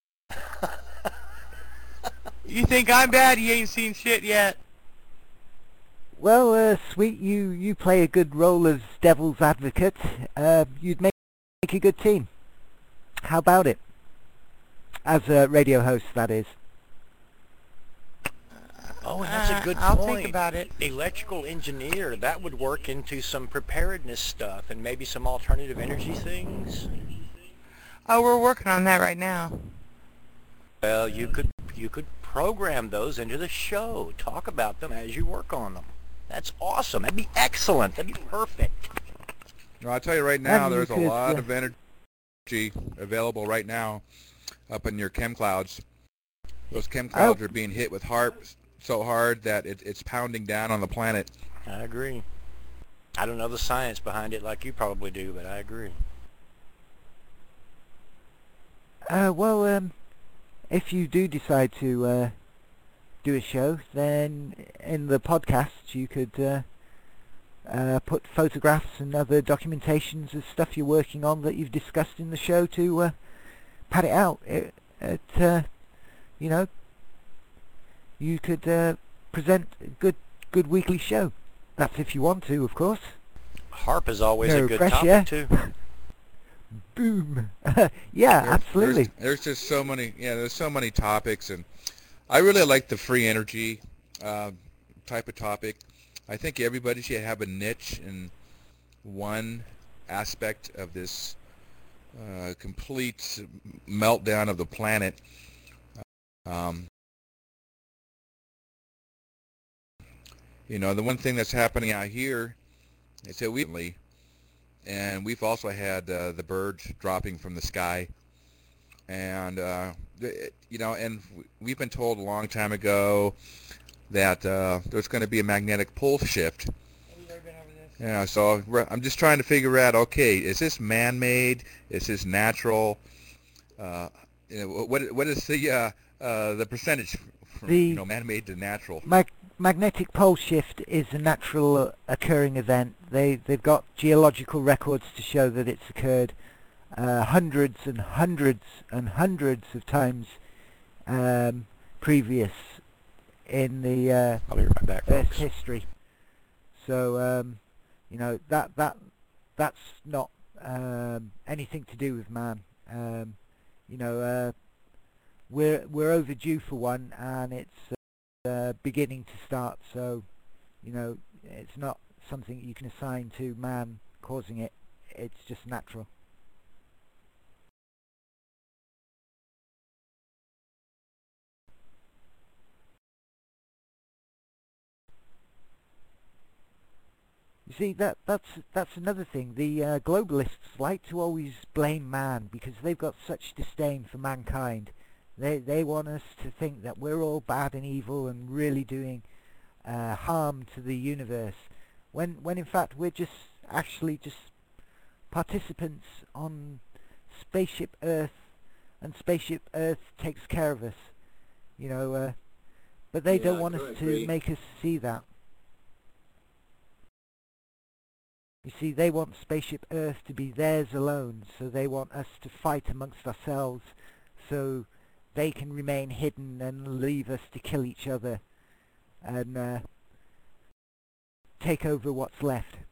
You think I'm bad? You ain't seen shit yet. Well, uh, Sweet, you, you play a good role as devil's advocate. Uh, you'd make, make a good team. How about it? as a radio host, that is. Oh, and that's a good Uh, I'll point. think about it. Electrical engineer, that would work into some preparedness stuff and maybe some alternative energy things. Oh, we're working on that right now. Well, you could you could program those into the show. Talk about them as you work on them. That's awesome. That'd be excellent. That'd be perfect. Well, I'll tell you right now, And you there's a could, lot uh, of energy available right now up in your chem clouds. Those chem clouds Oh. are being hit with HAARP so hard that it, it's pounding down on the planet. I agree. I don't know the science behind it like you probably do, but I agree. Uh, well, um, if you do decide to uh, do a show, then in the podcast you could uh, uh, put photographs and other documentations of stuff you're working on that you've discussed in the show to uh, pad it out. It, it, uh, you know, you could uh, present a good, good weekly show. That's if you want to, of course. HAARP is always No a good pressure. topic too. Boom. Yeah, There- absolutely. There's, there's just so many, yeah, there's so many topics, and I really like the free energy uh, type of topic. I think everybody should have a niche in one aspect of this uh, complete meltdown of the planet. Um, you know, the one thing that's happening out here is that we, and we've also had uh, the birds dropping from the sky, and uh, th- you know, and w- we've been told a long time ago that uh, there's going to be a magnetic pole shift. Yeah, so we're- I'm just trying to figure out, okay, is this man-made? Is this natural? Uh, you know, what what is the uh, uh, the percentage from The- you know man-made to natural? Mag- magnetic pole shift is a natural uh, occurring event. They they've got geological records to show that it's occurred uh, hundreds and hundreds and hundreds of times um, previous in the uh, I'll be right back, Earth's folks. history. So um, you know that that that's not um, anything to do with man. Um, you know uh, we're we're overdue for one, and it's uh, beginning to start. So you know it's not something you can assign to man causing it. It's just natural. You see, that that's that's another thing. The uh, globalists like to always blame man because they've got such disdain for mankind. They they want us to think that we're all bad and evil and really doing uh, harm to the universe, when when in fact we're just actually just participants on Spaceship Earth, and Spaceship Earth takes care of us. You know, uh, but they Yeah, don't want I us agree. to make us see that. You see, they want Spaceship Earth to be theirs alone, so they want us to fight amongst ourselves, so they can remain hidden and leave us to kill each other and uh, take over what's left.